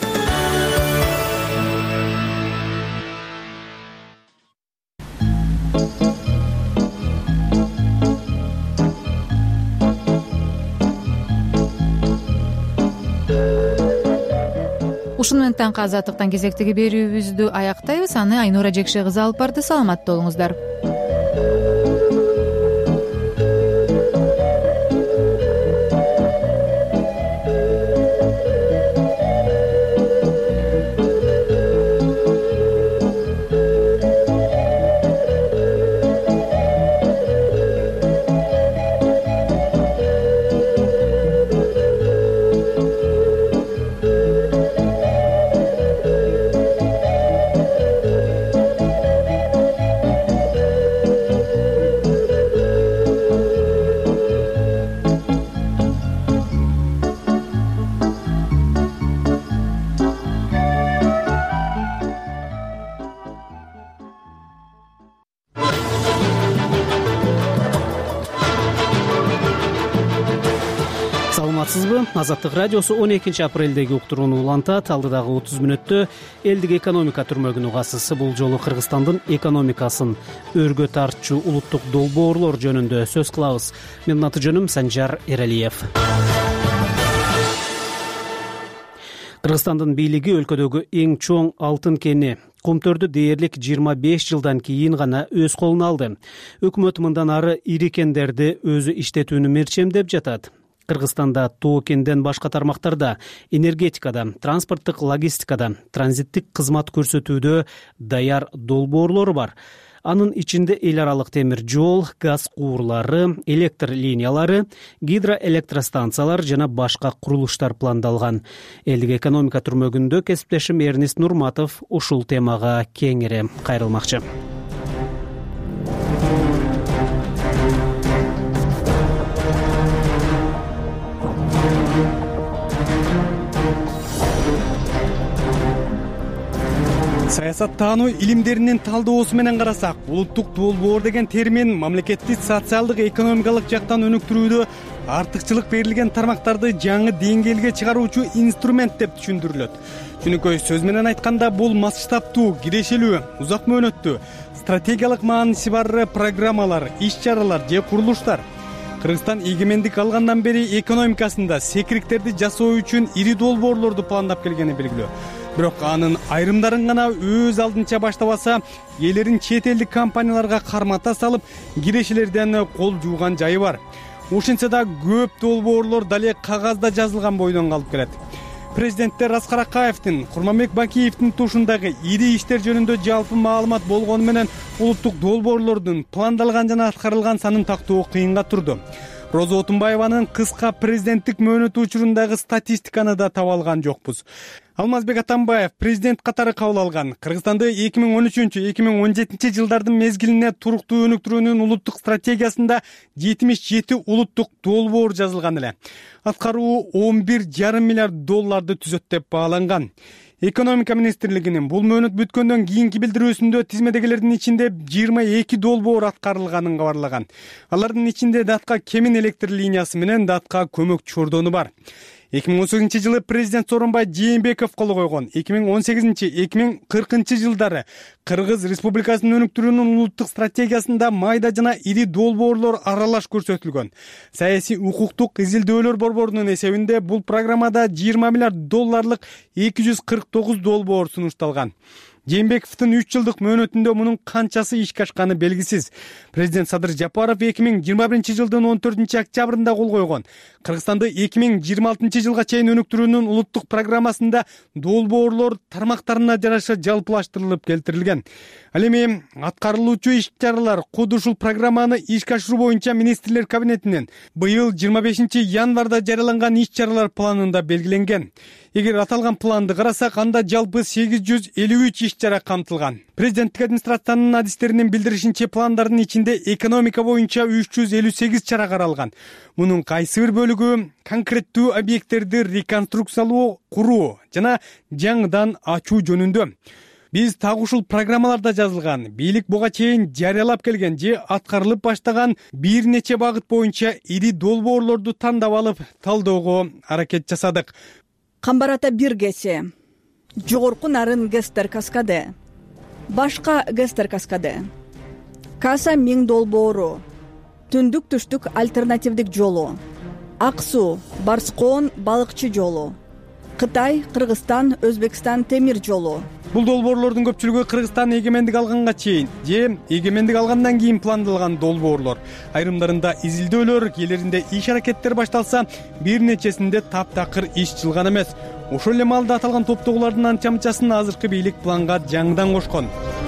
[SPEAKER 1] Ушуну менен таңкы Азаттыктан кезектеги берүүбүздү аяктайбыз. Аны Айнура Жекше кызы алып барды. Саламатта болуңуздар.
[SPEAKER 12] саламатсызбы? Азаттык радиосу 12 апрелдеги уктурууну улантат. Алдыдагы 30 мүнөттө элдик экономика түрмөгүн угасыз. Бул жолу Кыргызстандын экономикасын өргө тартчу улуттук долбоорлор жөнүндө сөз кылабыз. Менин аты жөнүм Санжар Эралиев. Кыргызстандын бийлиги өлкөдөгү эң чоң алтын кени Кумтөрдү дээрлик 25 жылдан кийин гана өз колуна алды. Өкмөт мындан ары ири кендерди өзү иштетүүнү мерчемдеп жатат. Кыргызстанда тоо кенден башка тармактарда, энергетикада, транспорттук логистикада, транзиттик кызмат көрсөтүүдө даяр долбоорлор бар. Анын ичинде эл аралык темир жол, газ куурлары, электр линиялары, гидроэлектростанциялар жана башка курулуштар пландалган. Элдик экономика түрмөгүндө кесиптешим Эрнест Нурматов ушул темага кеңири кайрылмакчы.
[SPEAKER 20] Саясаттануу илимдеринин талдоосу менен карасак, улуттук долбоор деген термин мамлекетти социалдык экономикалык жактан өнүктүрүүдө артыкчылык берилген тармактарды жаңы деңгээлге чыгаруучу инструмент деп түшүндүрүлөт. Түнүкөй сөз менен айтканда, бул масштабтуу, кирешелүү, узак мөөнөттүү, стратегиялык мааниси бар программалар, иш-чаралар же курулуштар. Кыргызстан эгемендик алгандан бери экономикасында секириктерди жасоо үчүн ири долбоорлорду пландап келгени белгилүү. Бирок анын айрымдарын гана өз алдынча баштабаса, элерин чет элдик компанияларга кармата салып, кирешелерден кол жууган жайы бар. Ошентсе да көп долбоорлор дале кагазда жазылган бойдон калып келет. Президенттер Аскар Акаевдин, Курманбек Бакиевдин тушундагы ири иштер жөнүндө жалпы маалымат болгону менен улуттук долбоорлордун пландалган жана аткарылган санын тактоо кыйынга турду. Роза Отунбаеванын кыска президенттик мөөнөтү учурундагы статистиканы да таба алган жокпуз. Алмазбек Атамбаев президент катары кабыл алган Кыргызстанды 2013-2017 жылдардын мезгилине туруктуу өнүктүрүүнүн улуттук стратегиясында 77 улуттук долбоор жазылган эле. Аткаруу 11,5 миллиард долларды түзөт деп бааланган. Экономика министрлигинин бул мөөнөт бүткөндөн кийинки билдирүүсүндө тизмедегилердин ичинде 22 долбоор аткарылганын кабарлаган. Алардын ичинде датка Кемин электр линиясы менен датка көмөк чордону бар. 2018 жылы президент Сооронбай Жээнбеков кол койгон 2018-2040 жылдары Кыргыз Республикасынын өнүктүрүүнүн улуттук стратегиясында майда жана ири долбоорлор аралаш көрсөтүлгөн. Саясий укуктук изилдөөлөр борборунун эсебинде бул программада 20 миллиард долларлык 249 долбоор сунушталган. Жээнбековдун 3 жылдык мөөнөтүндө мунун канчасы ишке ашканы белгисиз. Президент Садыр Жапаров 2021 жылдын 14 октябрында кол койгон Кыргызстанды 2026 жылга чейин өнүктүрүүнүн улуттук программасында долбоорлор тармактарына жараша жалпылаштырылып келтирилген. Ал эми аткарылуучу иш-чаралар куд ушул программаны ишке ашыруу боюнча министрлер кабинетинен быйыл 25 январда жарыяланган иш-чаралар планында белгиленген. Эгер аталган планды карасак, анда жалпы 853 иш-чара камтылган. Президенттик администрациянын адистеринин билдиришинче, пландардын ичинде экономика боюнча 358 чара каралган. Мунун кайсы бир бөлүгү конкреттүү объекттерди реконструкциялоо, куруу жана жаңыдан ачуу жөнүндө. Биз так ушул программаларда жазылган, бийлик буга чейин жарыялап келген же аткарылып баштаган бир нече багыт боюнча ири долбоорлорду тандап алып, талоого аракет жасадык.
[SPEAKER 3] Камбарата 1 кеси, жогорку нарын Гестер каскады, башка Гестер каскады, Каса 1000 долбоору, түндүк түштүк альтернативдик жолу, Ак суу, Барскоон балыкчы жолу, Кытай, Кыргызстан, Өзбекстан темир жолу.
[SPEAKER 20] Бул долбоорлордун көпчүлүгү Кыргызстан эгемендик алганга чейин же эгемендик алгандан кийин пландалган долбоорлор. Айрымдарында изилдөөлөр, кээлеринде иш аракеттер башталса, бир нечесинде таптакыр иш чылган эмес. Ошол эле маалда аталган топтогулардын анча-мынчасын азыркы бийлик планга жаңыдан кошкон.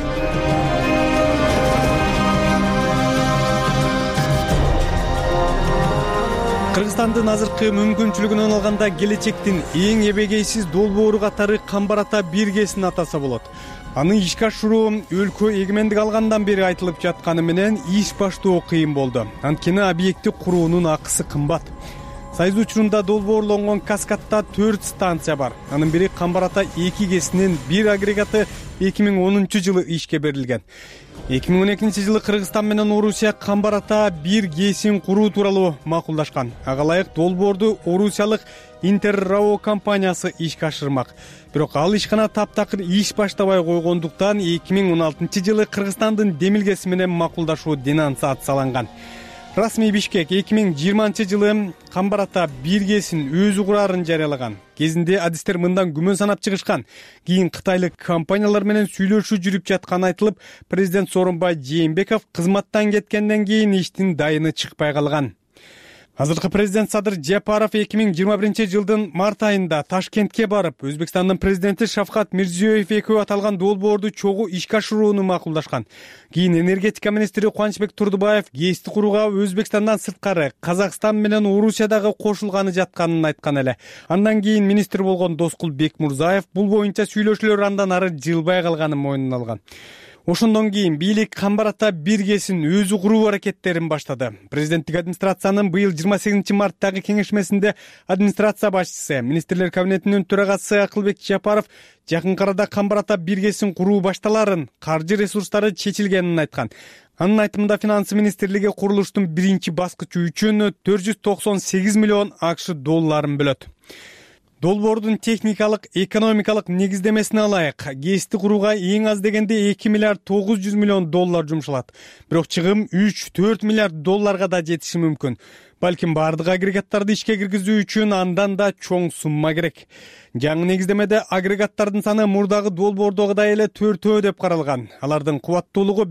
[SPEAKER 20] Кыргызстандын азыркы мүмкүнчүлүгүнөн алганда келечектин эң эбегейсиз долбоору катары Камбарата 1 кесин атаса болот. Аны ишке ашыруу өлкө эгемендик алгандан бери айтылып жатканы менен иш баштоо кыйын болду. Анткени объекти куруунун акысы кымбат. Сайыз учурунда долбоорлонгон каскадта 4 станция бар. Анын бири Камбар Ата 2 КЭСинин бир агрегаты 2010-жылы ишке берилген. 2012-жылы Кыргызстан менен Орусия Камбар Ата 1 КЭСин куруу тууралуу макулдашкан. Ага ылайык долбоорду орусиялык Интеррао компаниясы ишке ашырмак. Бирок ал ишкана таптакыр иш баштабай койгондуктан 2016-жылы Кыргызстандын демилгеси менен макулдашуу денонсацияланган. Расмий Бишкек 2020-жылы Камбар Ата 1 КЭСин өзү курарын жарыялаган. Кезинде адистер мындан күмөн санап чыгышкан. Кийин кытайлык компаниялар менен сүйлөшүү жүрүп жатканы айтылып, президент Сооронбай Жээнбеков кызматтан кеткенден кийин иштин дайыны чыкпай калган. Азыркы президент Садыр Жапаров 2021-жылдын март айында Ташкентке барып, Өзбекстандын президенти Шавкат Мирзиёев экөө аталган долбоорду чогуу ишке ашырууну макулдашкан. Кийин энергетика министри Кубанычбек Турдубаев КЭСти курууга Өзбекстандан сырткары Казакстан менен Орусиядагы кошулганы жатканын айткан эле. Андан кийин министр болгон Доскул Бекмурзаев бул боюнча сүйлөшүүлөр андан ары жылбай калганын мойнуна алган. Ошондон кийин бийлик Камбар Ата 1 КЭСин өзү куруу аракеттерин баштады. Президенттик администрациянын быйыл 28-марттагы кеңешмесинде администрация башчысы, министрлер кабинетинин төрагасы Акылбек Жапаров жакынкы арада Камбар Ата 1 КЭСин куруу башталарын, каржы ресурстары чечилгенин айткан. Анын айтымында Финансы министрлиги курулуштун биринчи баскычы үчүн 498 миллион АКШ долларын бөлөт. Долбоордун техникалык, экономикалык негиздемесине алайык, КЭСти курууга эң аз дегенде 2 миллиард 900 миллион доллар жумшалат. Бирок чыгым 3-4 миллиард долларга да жетиши мүмкүн. Балким бардык агрегаттарды ишке киргизүү үчүн андан да чоң сумма керек. Жаңы негиздемеде агрегаттардын саны мурдагы долбоордогудай эле 4 деп каралган. Алардын кубаттуулугу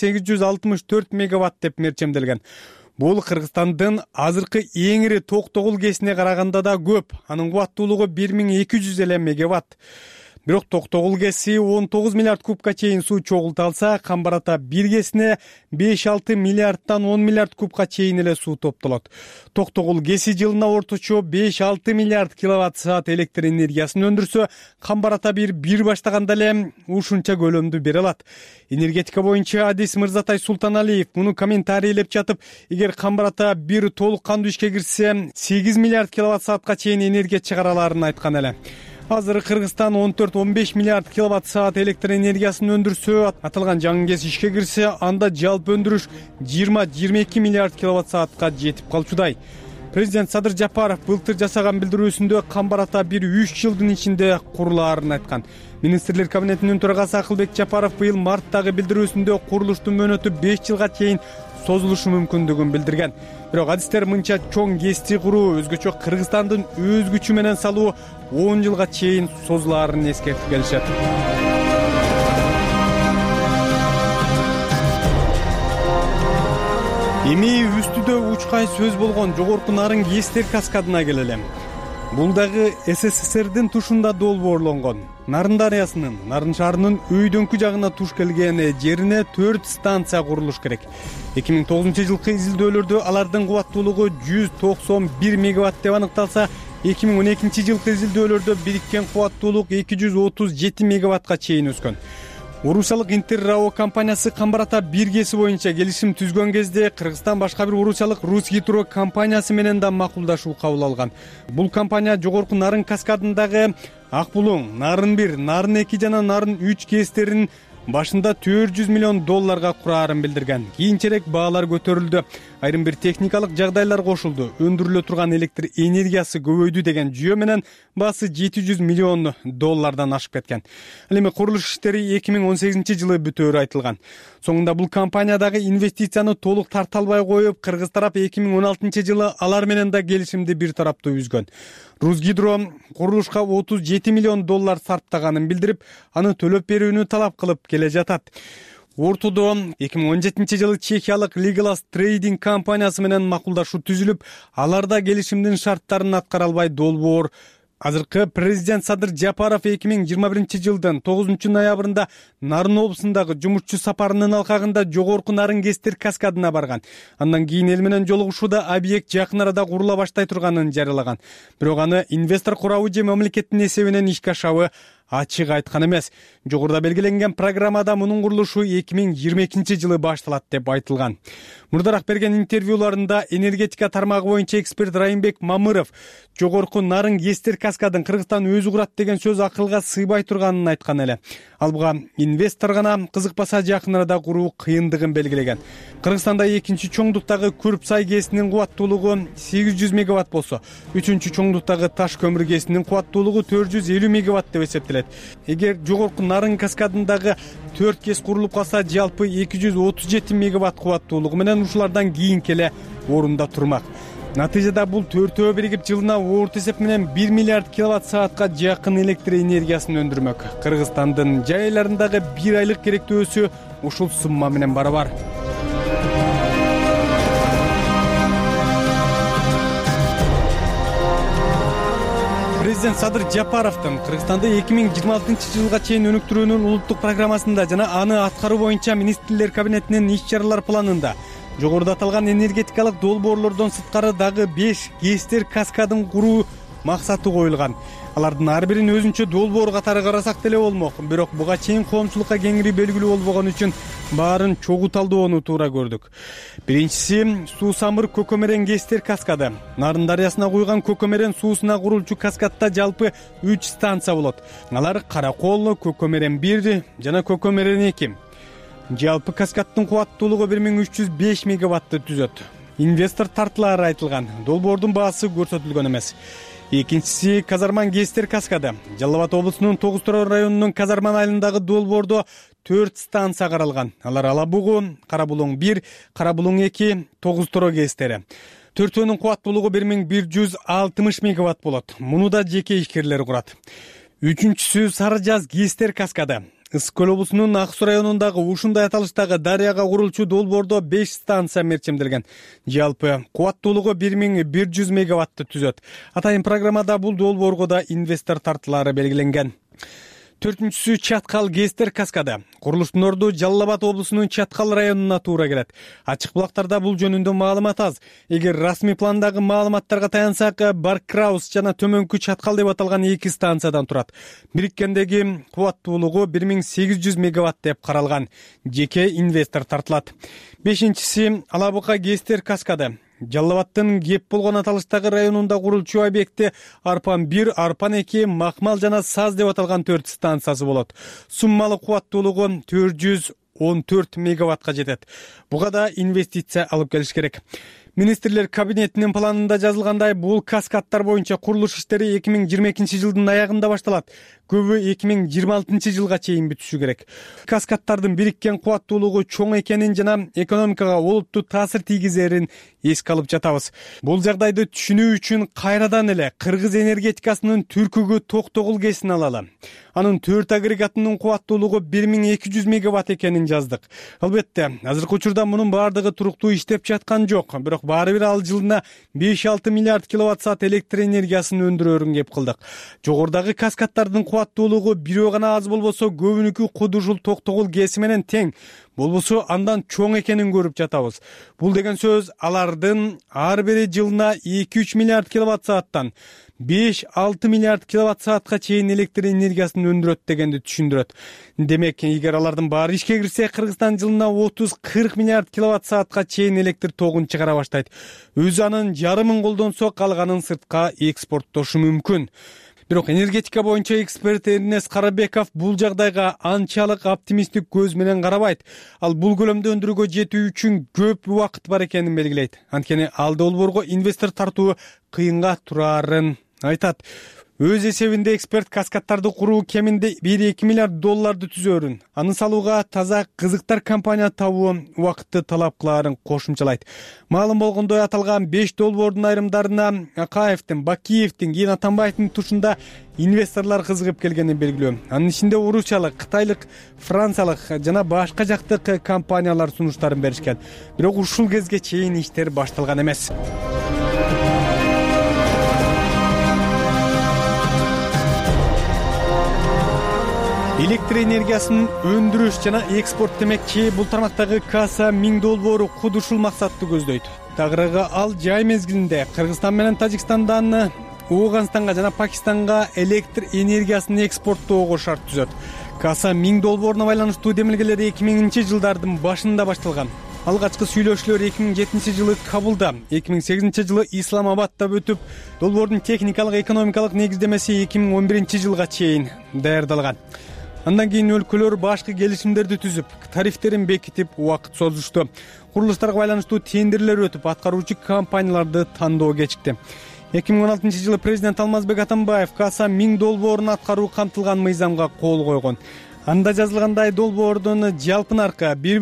[SPEAKER 20] 1864 мегаватт деп мерчемделген. Бул Кыргызстандын азыркы эң ири Токтогул КЭСине караганда да көп. Анын кубаттуулугу 1200 эле мегаватт. Бирок Токтогул КЭСи 19 миллиард кубка чейин суу чогулта алса, Камбар Ата 1 КЭСине 5-6 миллиардтан 10 миллиард кубка чейин эле суу топтолот. Токтогул КЭСи жылына орточо 5-6 миллиард киловатт-саат электр энергиясын өндүрсө, Камбар Ата 1 баштаганда эле ушунча көлөмдү бере алат. Энергетика боюнча адис Мырзатай Султаналиев муну комментарийлеп жатып, эгер Камбар Ата 1 толук кандуу ишке кирсе, 8 миллиард киловатт-саатка чейин энергия чыгара аларын айткан эле. Азыр Кыргызстан 14-15 миллиард киловатт-саат электр энергиясын өндүрсө, аталган жаңы КЭС ишке кирсе, анда жалпы өндүрүш 20-22 миллиард киловатт-саатка жетип калчудай. Президент Садыр Жапаров былтыр жасаган билдирүүсүндө Камбар Ата 3 жылдын ичинде курулаарын айткан. Министрлер кабинетинин төрагасы Акылбек Жапаров быйыл марттагы билдирүүсүндө курулуштун мөөнөтү 5 жылга чейин созулушу мүмкүндүгүн билдирген. Бирок адистер мынча чоң КЭСти куруу, өзгөчө Кыргызстандын өз күчү менен салуу 10 жылга чейин созулаарын эскертип келишет. Эми үстүдө учкай сөз болгон жогорку нарын КЭСтер каскадына келелем. Бул дагы СССРдин тушунда долбоорлонгон. Нарын дарыясынын, Нарын шаарынын өйдөңкү жагына туш келген жерине 4 станция курулуш керек. 2009-жылкы изилдөөлөрдө алардын кубаттуулугу 191 мегаватт деп аныкталса, 2012-жылкы изилдөөлөрдө бириккен кубаттуулук 237 мегаваттка чейин өскөн. Орусиялык Интеррао компаниясы Камбар Ата 1 КЭСи боюнча келишим түзгөн кезде Кыргызстан башка бир орусиялык Русгидро компаниясы менен да макулдашуу кабыл алган. Бул компания жогорку Нарын каскадындагы Ак Булуң, Нарын 1, Нарын 2 жана Нарын 3 КЭСтерин башында 400 миллион долларга курарын билдирген. Кийинчерээк баалар көтөрүлдү. Айрым бир техникалык жагдайлар кошулду. Өндүрүлө турган электр энергиясы көбөйдү деген жүйө менен баасы 700 миллион доллардан ашып кеткен. Ал эми курулуш иштери 2018-жылы бүтөөрү айтылган. Соңунда бул компаниядагы инвестицияны толук тарта албай коюп, кыргыз тарап 2016-жылы алар менен да келишимди бир тараптуу үзгөн. Русгидро курулушка 37 миллион доллар сарптаганын билдирип, аны төлөп берүүнү талап кылып келе жатат. Ортодо 2017-жылы чехиялык Legalas Trading компаниясы менен макулдашуу түзүлүп, аларда келишимдин шарттарын аткара албай долбоор. Азыркы президент Садыр Жапаров 2021-жылдын 9-ноябрында Нарын облусундагы жумушчу сапарынын алкагында жогорку Нарын КЭСтер каскадына барган. Андан кийин эл менен жолугушууда объект жакын арада курула баштай турганын жарыялаган. Бирок аны инвестор курабы же мамлекеттин эсебинен ишке ашабы ачык айткан эмес. Жогоруда белгиленген программада мунун курулушу 2022-жылы башталат деп айтылган. Мурдараак берген интервьюларында энергетика тармагы боюнча эксперт Райымбек Мамыров жогорку нарын ГЭСтер каскадын Кыргызстан өзү курат деген сөз акылга сыйбай турганын айткан эле. Ал буга инвестор гана кызыкпаса жакын арада куруу кыйындыгын белгилеген. Кыргызстанда экинчи чоңдуктагы Күрпсай ГЭСинин кубаттуулугу 800 мегаватт болсо, үчүнчү чоңдуктагы Таш көмүр ГЭСинин кубаттуулугу 450 мегаватт деп эсептелет. Эгер жогорку нарын каскадындагы 4 ГЭС курулуп калса, жалпы 237 мегаватт кубаттуулугу менен ушулардан кийинки эле орунда турмак. Натыйжада бул төртөө биригип жылына орто эсеп менен 1 миллиард киловатт саатка жакын электр энергиясын өндүрмөк. Кыргызстандын жай айларындагы 1 айлык керектөөсү ушул сумма менен барабар. Президент Садыр Жапаровдун Кыргызстанды 2026-жылга чейин өнүктүрүүнүн улуттук программасында жана аны аткаруу боюнча министрлер кабинетинин иш-чаралар планында жогоруда аталган энергетикалык долбоорлордон сырткары дагы 5 ГЭСтер каскадын куруу максаты коюлган. Алардын ар бирин өзүнчө долбоор катары карасак деле болмок. Бирок буга чейин коомчулукка кеңири белгилүү болбогон үчүн баарын чогуу талдоону туура көрдүк. Биринчиси суу самыр Көкөмерен ГЭСтер каскады. Нарын дарыясына куйган Көкөмерен суусуна курулчу каскадда жалпы 3 станция болот. Алар Каракол, Көкөмерен 1 жана Көкөмерен 2. Жалпы каскаддын кубаттуулугу 1305 мегаватты түзөт. Инвестор тартылары айтылган. Долбоордун баасы көрсөтүлгөн эмес. Экинчиси Казарман ГЭСтер каскады. Жалал Абад облусунун Тогуз Тороо районунун Казарман айылындагы долбоордо 4 станция каралган. Алар Алабугу, Карабулуң 1, Карабулуң 2, Тогуз Тороо ГЭСтери. Төртөөнүн кубаттуулугу 1160 мегаватт болот. Муну да жеке ишкерлер курат. Үчүнчүсү Сары Жаз ГЭСтер каскады. Ысык көл облусунун Ак Суу районундагы ушундай аталыштагы дарыяга курулчу долбоордо 5 станция мерчемделген. Жалпы кубаттуулугу 1100 мегаватты түзөт. Атайын программада бул долбоорго да инвестор тартылары белгиленген. Төртүнчүсү Чаткал ГЭСтер каскады. Курулуштун орду Жалал Абад облусунун Чаткал районуна туура келет. Ачык булактарда бул жөнүндө маалымат аз. Эгер расмий пландагы маалыматтарга таянсак, Баркраус жана Төмөнкү Чаткал деп аталган 2 станциядан турат. Бириккендеги кубаттуулугу 1800 мегаватт деп каралган. Жеке инвестор тартылат. Бешинчиси Алабуга ГЭСтер каскады. Жалал Абадтын кеп болгон аталыштагы районунда курулчу объекти Арпан 1, Арпан 2, Макмал жана Саз деп аталган 4 станциясы болот. Суммалык кубаттуулугу 414 мегаваттка жетет. Буга да инвестиция алып келиш керек. Министрлер кабинетинин планында жазылгандай, бул каскадтар боюнча курулуш иштери 2022-жылдын аягында башталат. Көбү 2026-жылга чейин бүтүшү керек. Каскадтардын бириккен кубаттуулугу чоң экенин жана экономикага олуттуу таасир тийгизерин эске алып жатабыз. Бул жагдайды түшүнүү үчүн кайрадан эле Кыргыз энергетикасынын Түркүгү Токтогул ГЭСин алалы. Анын 4 агрегатынын кубаттуулугу 1200 мегаватт экенин жаздык. Албетте, азыркы учурда мунун баардыгы туруктуу иштеп жаткан жок. Бирок баары бир ал жылына 5-6 миллиард киловатт саат электр энергиясын өндүрөрүн кеп кылдык. Жогордагы каскадтардын кубаттуулугу бирөө гана аз болбосо көбүнүкү Кудушул Токтогул ГЭСи менен тең. Болбосо андан чоң экенин көрүп жатабыз. Бул деген сөз алардын ар бири жылына 2-3 миллиард киловатт сааттан 5-6 миллиард киловатт саатка чейин электр энергиясын өндүрөт дегенди түшүндүрөт. Демек, эгер алардын баары ишке кирсе, Кыргызстан жылына 30-40 миллиард киловатт саатка чейин электр тогун чыгара баштайт. Өзү анын жарымын колдонсо, калганын сыртка экспорттошу мүмкүн. Бирок энергетика боюнча эксперт Эрнест Карабеков бул жагдайга анчалык оптимисттик көз менен карабайт. Ал бул көлөмдө өндүрүүгө жетүү үчүн көп убакыт бар экенин белгилейт. Анткени ал долбоорго инвестор тартуу кыйынга турарын айтат. Өз эсебинде эксперт каскадтарды куруу кеминде 1-2 миллиард долларды түзөрүн, аны салууга таза кызыктар компания табуу убакытты талап кылаарын кошумчалайт. Маалым болгондой, аталган 5 долбоордун айрымдарына Акаевдин, Бакиевдин, кийин Атамбаевдин тушунда инвесторлор кызыгып келгени белгилүү. Анын ичинде орусчалык, кытайлык, франциялык жана башка жактык компаниялар сунуштарын беришкен. Бирок ушул кезге чейин иштер башталган эмес. Электр энергиясын өндүрүш жана экспорт демекчи, бул тармактагы Каса 1000 долбоору кудушул максатты көздөйт. Тагыраагы ал жай мезгилинде Кыргызстан менен Тажикстандан Ооганстанга жана Пакистанга электр энергиясын экспорттоого шарт түзөт. Каса 1000 долбооруна байланыштуу демилгелер 2000-жылдардын башында башталган. Алгачкы сүйлөшүүлөр 2007 жылы Кабулда, 2008 жылы Исламабадда өтүп, долбоордун техникалык экономикалык негиздемеси 2011 жылга чейин даярдалган. Андан кийин өлкөлөр башкы келишимдерди түзүп, тарифтерин бекитип, убакыт созушту. Курулуштарга байланыштуу тендерлер өтүп, аткаруучу компанияларды тандоо кечикти. 2016 жылы президент Алмазбек Атамбаев Каса 1000 долбоорун аткаруу камтылган мыйзамга кол койгон. Анда жазылгандай долбоордун жалпы наркы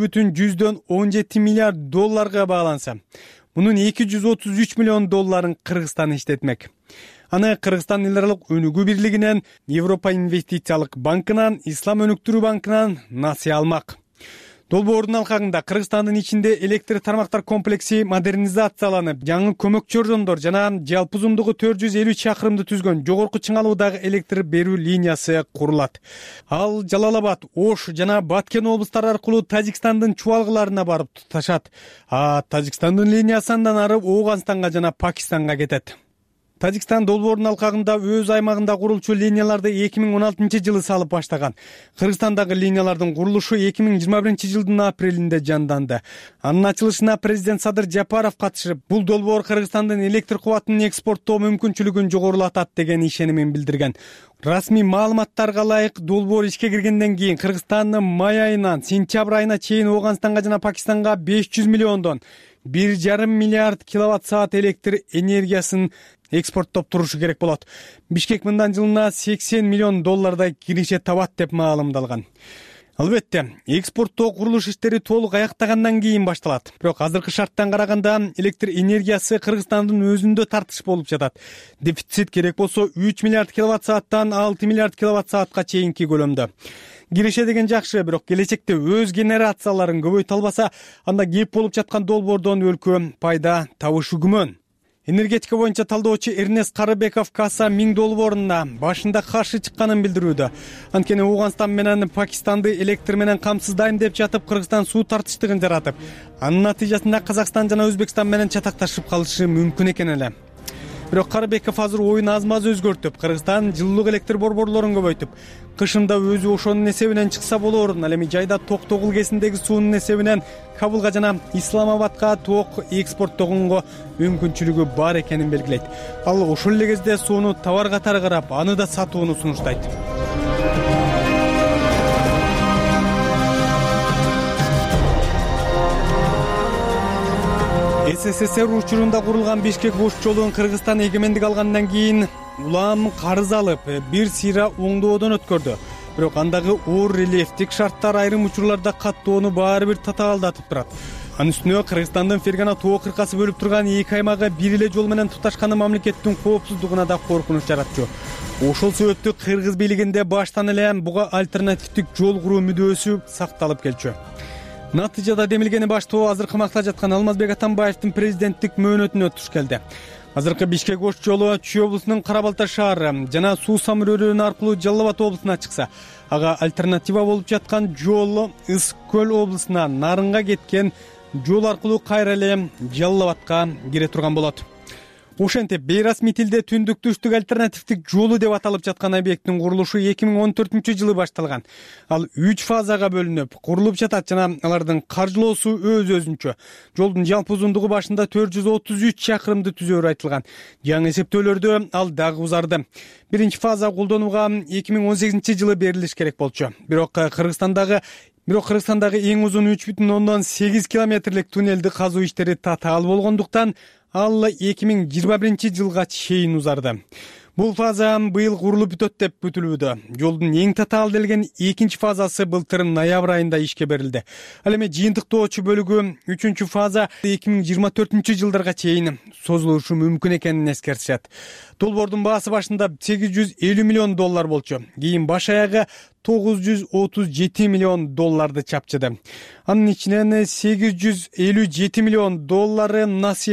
[SPEAKER 20] 1,17 миллиард долларга бааланса, мунун 233 миллион долларын Кыргызстан иштетмек. Аны Кыргызстан эл аралык өнүгүү бирлигинен, Европа инвестициялык банкынан, Ислам өнүктүрүү банкынан насыя алмак. Долбоордун алкагында Кыргызстандын ичинде электр тармактар комплекси модернизацияланып, жаңы көмөкчү ордондор жана жалпы узундугу 450 чакырымды түзгөн жогорку чыңалуудагы электр берүү линиясы курулат. Ал Жалал-Абад, Ош жана Баткен облустары аркылуу Тажикстандын чубалгыларына барып туташат. Тажикстандын линиясы андан ары Ооганстанга жана Пакистанга кетет. Тажикстан долбоордун алкагында өз аймагында курулчу линияларды 2016 жылы салып баштаган. Кыргызстандагы линиялардын курулушу 2021 жылдын апрелинде жанданды. Анын ачылышына президент Садыр Жапаров катышып, бул долбоор Кыргызстандын электр кубатын экспорттоо мүмкүнчүлүгүн жогорулатат деген ишенимин билдирген. Расмий маалыматтарга ылайык долбоор ишке киргенден кийин Кыргызстандын май айынан сентябрь айына чейин Ооганстанга жана Пакистанга 500 миллиондон 1,5 миллиард киловатт саат электр энергиясын экспорттоп турушу керек болот. Бишкек мындан жылына 80 миллион доллардай киреше табат деп маалымдалган. Албетте, экспорттоо курулуш иштери толук аяктагандан кийин башталат. Бирок азыркы шарттан караганда электр энергиясы Кыргызстандын өзүндө тартыш болуп жатат. Дефицит керек болсо 3 миллиард киловатт сааттан 6 миллиард киловатт саатка чейинки көлөмдө. Киреше деген жакшы, бирок келечекте өз генерацияларын көбөйтө албаса, анда кеп болуп жаткан долбоордон өлкө пайда табышы күмөн. Энергетика боюнча талдоочу Эрнест Карыбеков Каса 1000 долбооруна башында каршы чыкканын билдирүүдө. Анткени Ооганстан менен Пакистанды электр менен камсыздайм деп жатып, Кыргызстан суу тартыштыгын жаратып, анын натыйжасында Казакстан жана Өзбекстан менен чатакташып калышы мүмкүн экен эле. Бирок Карыбеков азыр оюн аз-маз өзгөртүп, Кыргызстан жылуулук электр борборлорун көбөйтүп, кышында өзү ошонун эсебинен чыкса болорун, ал эми жайда Токтогул кезиндеги суунун эсебинен Кабулга жана Исламабадка ток экспорттогонго мүмкүнчүлүгү бар экенин белгилейт. Ал ошол эле кезде сууну товар катары карап, аны да сатууну сунуштайт. СССР учурунда курулган Бишкек-Ош жолун Кыргызстан эгемендик алгандан кийин улам карыз алып, бир сыйра оңдоодон өткөрдү. Бирок андагы оор рельефтик шарттар айрым учурларда каттоону баары бир татаалдатып турат. Анын үстүнө Кыргызстандын Фергана тоо кыркасы бөлүп турган эки аймагы бир эле жол менен туташканы мамлекеттин коопсуздугуна да коркунуч жаратчу. Ошол себептүү Кыргыз бийлигинде баштан эле буга альтернативдик жол куруу мүдөөсү сакталып келчү. Натыйжада демилгени баштоо азыркы макта жаткан Алмазбек Атамбаевдин президенттик мөөнөтүнө туш келди. Азыркы Бишкек-Ош жолу Чүй облусунун Кара-Балта шаары жана Суу самырөөрүн аркылуу Жалал-Абад облусуна чыкса, ага альтернатива болуп жаткан жол Ыс Көл облусуна Нарынга кеткен жол аркылуу кайра эле Жалал-Абадка кире турган болот. Ошентип, бейрасмий тилде түндүк түштүк альтернативдик жолу деп аталып жаткан объекттин курулушу 2014 жылы башталган. Ал 3 фазага бөлүнүп, курулуп жатат жана алардын каржылоосу өз-өзүнчө. Жолдун жалпы узундугу башында 433 чакырымды түзөөрү айтылган. Жаңы эсептөөлөрдө ал дагы узарды. Биринчи фаза колдонууга 2018 жылы берилиш керек болчу. Бирок Кыргызстандагы эң узун 3,8 километрлик туннелди казуу иштери татаал болгондуктан ал 2021 жылга чейин узарды. Бул фаза быйыл курулуп бүтөт деп күтүлүүдө. Жолдун эң татаал делген экинчи фазасы былтыр ноябрь айында ишке берилди. Ал эми жыйынтыктоочу бөлүгү 3-чү фаза 2024 жылдарга чейин созулушу мүмкүн экенин эскертишет. Долбоордун баасы башында 850 миллион доллар болчу. Кийин баш аягы 937 миллион долларды чапчыды. Анын ичинен 857 миллион доллары насыя,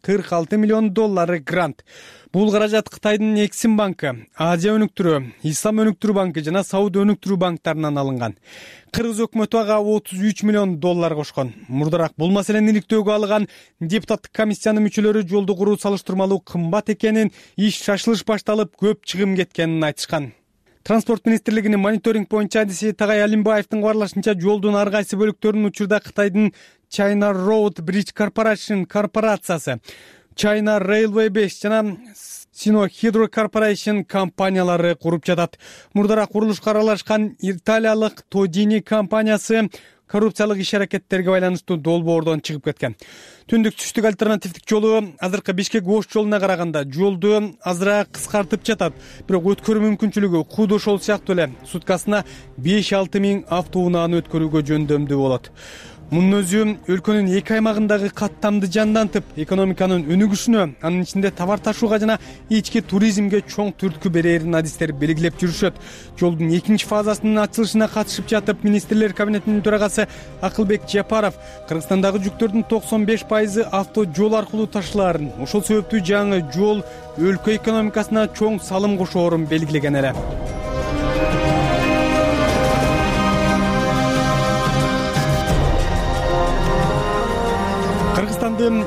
[SPEAKER 20] $46 миллион грант. Бул каражат Кытайдын Эксим банкы, Азия өнүктүрүү, Ислам өнүктүрүү банкы жана Сауд өнүктүрүү банктарынан алынган. Кыргыз өкмөтү ага $33 миллион кошкон. Мурдараак бул маселени иликтөөгө алган депутаттык комиссиянын мүчөлөрү жолду куруу салыштырмалуу кымбат экенин, иш шашылыш башталып көп чыгым кеткенин айтышкан. Транспорт министрлигинин мониторинг боюнча адиси Тагай Алимбаевдин кабарлашынча, жолдун ар кайсы бөлүктөрүнүн учурда Кытайдын China Road Bridge Corporation корпорациясы, China Railway Base жана Sino Hydro Corporation компаниялары куруп жатат. Мурдараак курулушка аралашкан италиялык Todini компаниясы коррупциялык иш-аракеттерге байланыштуу долбоордон чыгып кеткен. Түндүк түштүк альтернативдик жолу азыркы Бишкек-Ош жолуна караганда жолду азыраак кыскартып жатат. Бирок өткөрүү мүмкүнчүлүгү Кудо ошол сыяктуу эле суткасына 5-6 миң автоунааны өткөрүүгө жөндөмдүү болот. Мунун өзү өлкөнүн эки аймагындагы каттамды жандантып, экономиканын өнүгүшүнө, анын ичинде товар ташууга жана ички туризмге чоң түрткү берерин адистер белгилеп жүрүшөт. Жолдун экинчи фазасынын ачылышына катышып жатып, министрлер кабинетинин төрагасы Акылбек Жапаров Кыргызстандагы жүктөрдүн 95% авто жол аркылуу ташылаарын, ошол себептүү жаңы жол өлкө экономикасына чоң салым кошоорун белгилеген эле. Кыргызстандын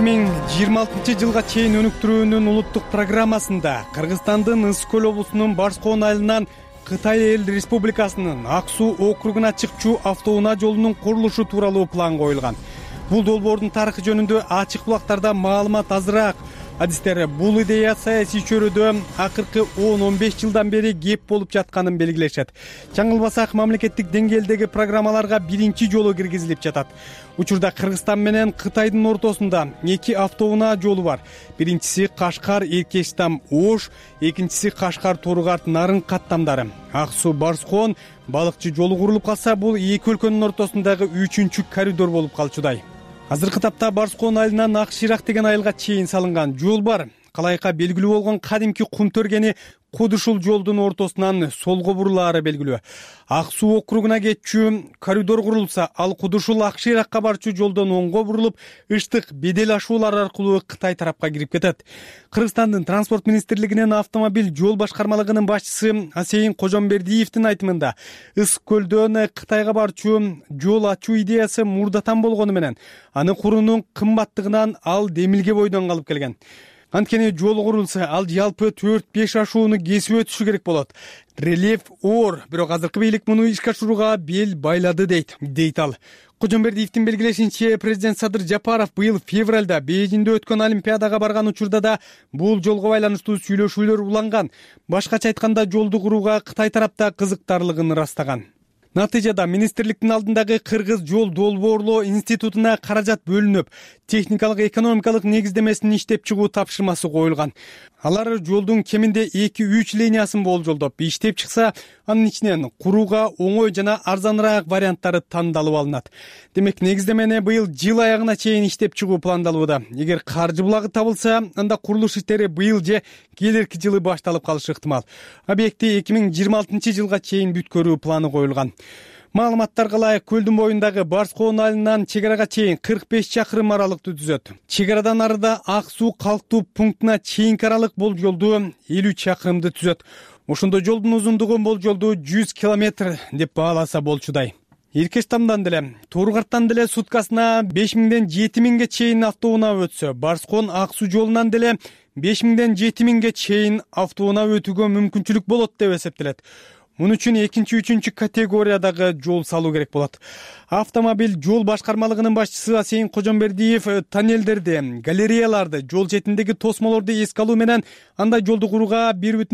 [SPEAKER 20] 2026 жылга чейин өнүктүрүүнүн улуттук программасында Кыргызстандын Ысык көл облусунун Барскон айылынан Кытай Эл Республикасынын Ак Суу округуна чыкчу автоунаа жолунун курулушу тууралуу план коюлган. Бул долбоордун тарыхы жөнүндө ачык булактарда маалымат азыраак. Адистер бул идея саясий чөйрөдө акыркы 10-15 жылдан бери кеп болуп жатканын белгилешет. Чаңылбасак мамлекеттик деңгээлдеги программаларга биринчи жолу киргизилип жатат. Учурда Кыргызстан менен Кытайдын ортосунда эки автоунаа жолу бар. Биринчиси Кашкар-Эркештам-Ош, экинчиси Кашкар-Торугарт-Нарын каттамдары. Ак Суу Барскон балыкчы жолу курулуп калса, бул эки өлкөнүн ортосундагы 3-чү коридор болуп калчудай. Азыркы тапта Барскон айылынан Ак Ширак деген айылга чейин салынган жол бар. Калайка белгилүү болгон кадимки кум төргени Кудушул жолдун ортосунан солго бурулаары белгилүү. Ак Суу округуна кетчү коридор курулса, ал Кудушул Ак Ширакка барчу жолдон оңго бурулуп, Ыштык Бедел ашуулар аркылуу Кытай тарапка кирип кетет. Кыргызстандын транспорт министрлигинин автомобиль жол башкармалыгынын башчысы Асейин Кожомбердиевдин айтымында, Ысык көлдөн Кытайга барчу жол ачуу идеясы мурдатан болгону менен, аны куруунун кымбаттыгынан ал демилге бойдон калып келген. Анткени жол курулса, ал жалпы 4-5 ашууну кесип өтүшү керек болот. Рельеф оор, бирок азыркы бийлик муну ишке ашырууга бел байлады дейт ал. Кожомбердиевдин белгилешинче, президент Садыр Жапаров быйыл февралда Бейжиңде өткөн Олимпиадага барган учурда да бул жолго байланыштуу сүйлөшүүлөр уланган. Башкача айтканда, жолду курууга Кытай тарапта кызыктарлыгын ырастаган. Натыйжада министрликтин алдындагы Кыргыз жол долбоорлоо институтуна каражат бөлүнүп, техникалык экономикалык негиздемесин иштеп чыгуу тапшырмасы коюлган. Алар жолдун кеминде 2-3 линиясын болжолдоп иштеп чыкса, анын ичинен курууга оңой жана арзаныраак варианттары тандалып алынат. Демек, негиздемени быйыл жыл аягына чейин иштеп чыгуу пландалууда. Эгер каржы булагы табылса, анда курулуш иштери быйыл же келерки жылы башталып калышы ыктымал. Объекти 2026 жылга чейин бүткөрүү планы коюлган. Маалыматтарга ылайык, көлдүн боюндагы Барскон айылынан чек арага чейин 45 чакырым аралыкты түзөт. Чек арадан арыда Ак Суу калктуу пунктуна чейинки аралык болжолду 50 чакырымды түзөт. Ошондо жолдун узундугу болжолду 100 километр деп бааласа болчудай. Эркештамдан деле, Торугарттан деле суткасына 5000ден 7000ге чейин автоунаа өтсө, Барскон Ак Суу жолунан деле 5000ден 7000ге чейин автоунаа өтүүгө мүмкүнчүлүк болот деп эсептелет. Муну үчүн 2-3 категориядагы жол салуу керек болот. Автомобиль жол башкармалыгынын башчысы Асейин Кожомбердиев тоннелдерди, галереяларды, жол четиндеги тосмолорду эске алуу менен андай жолду курууга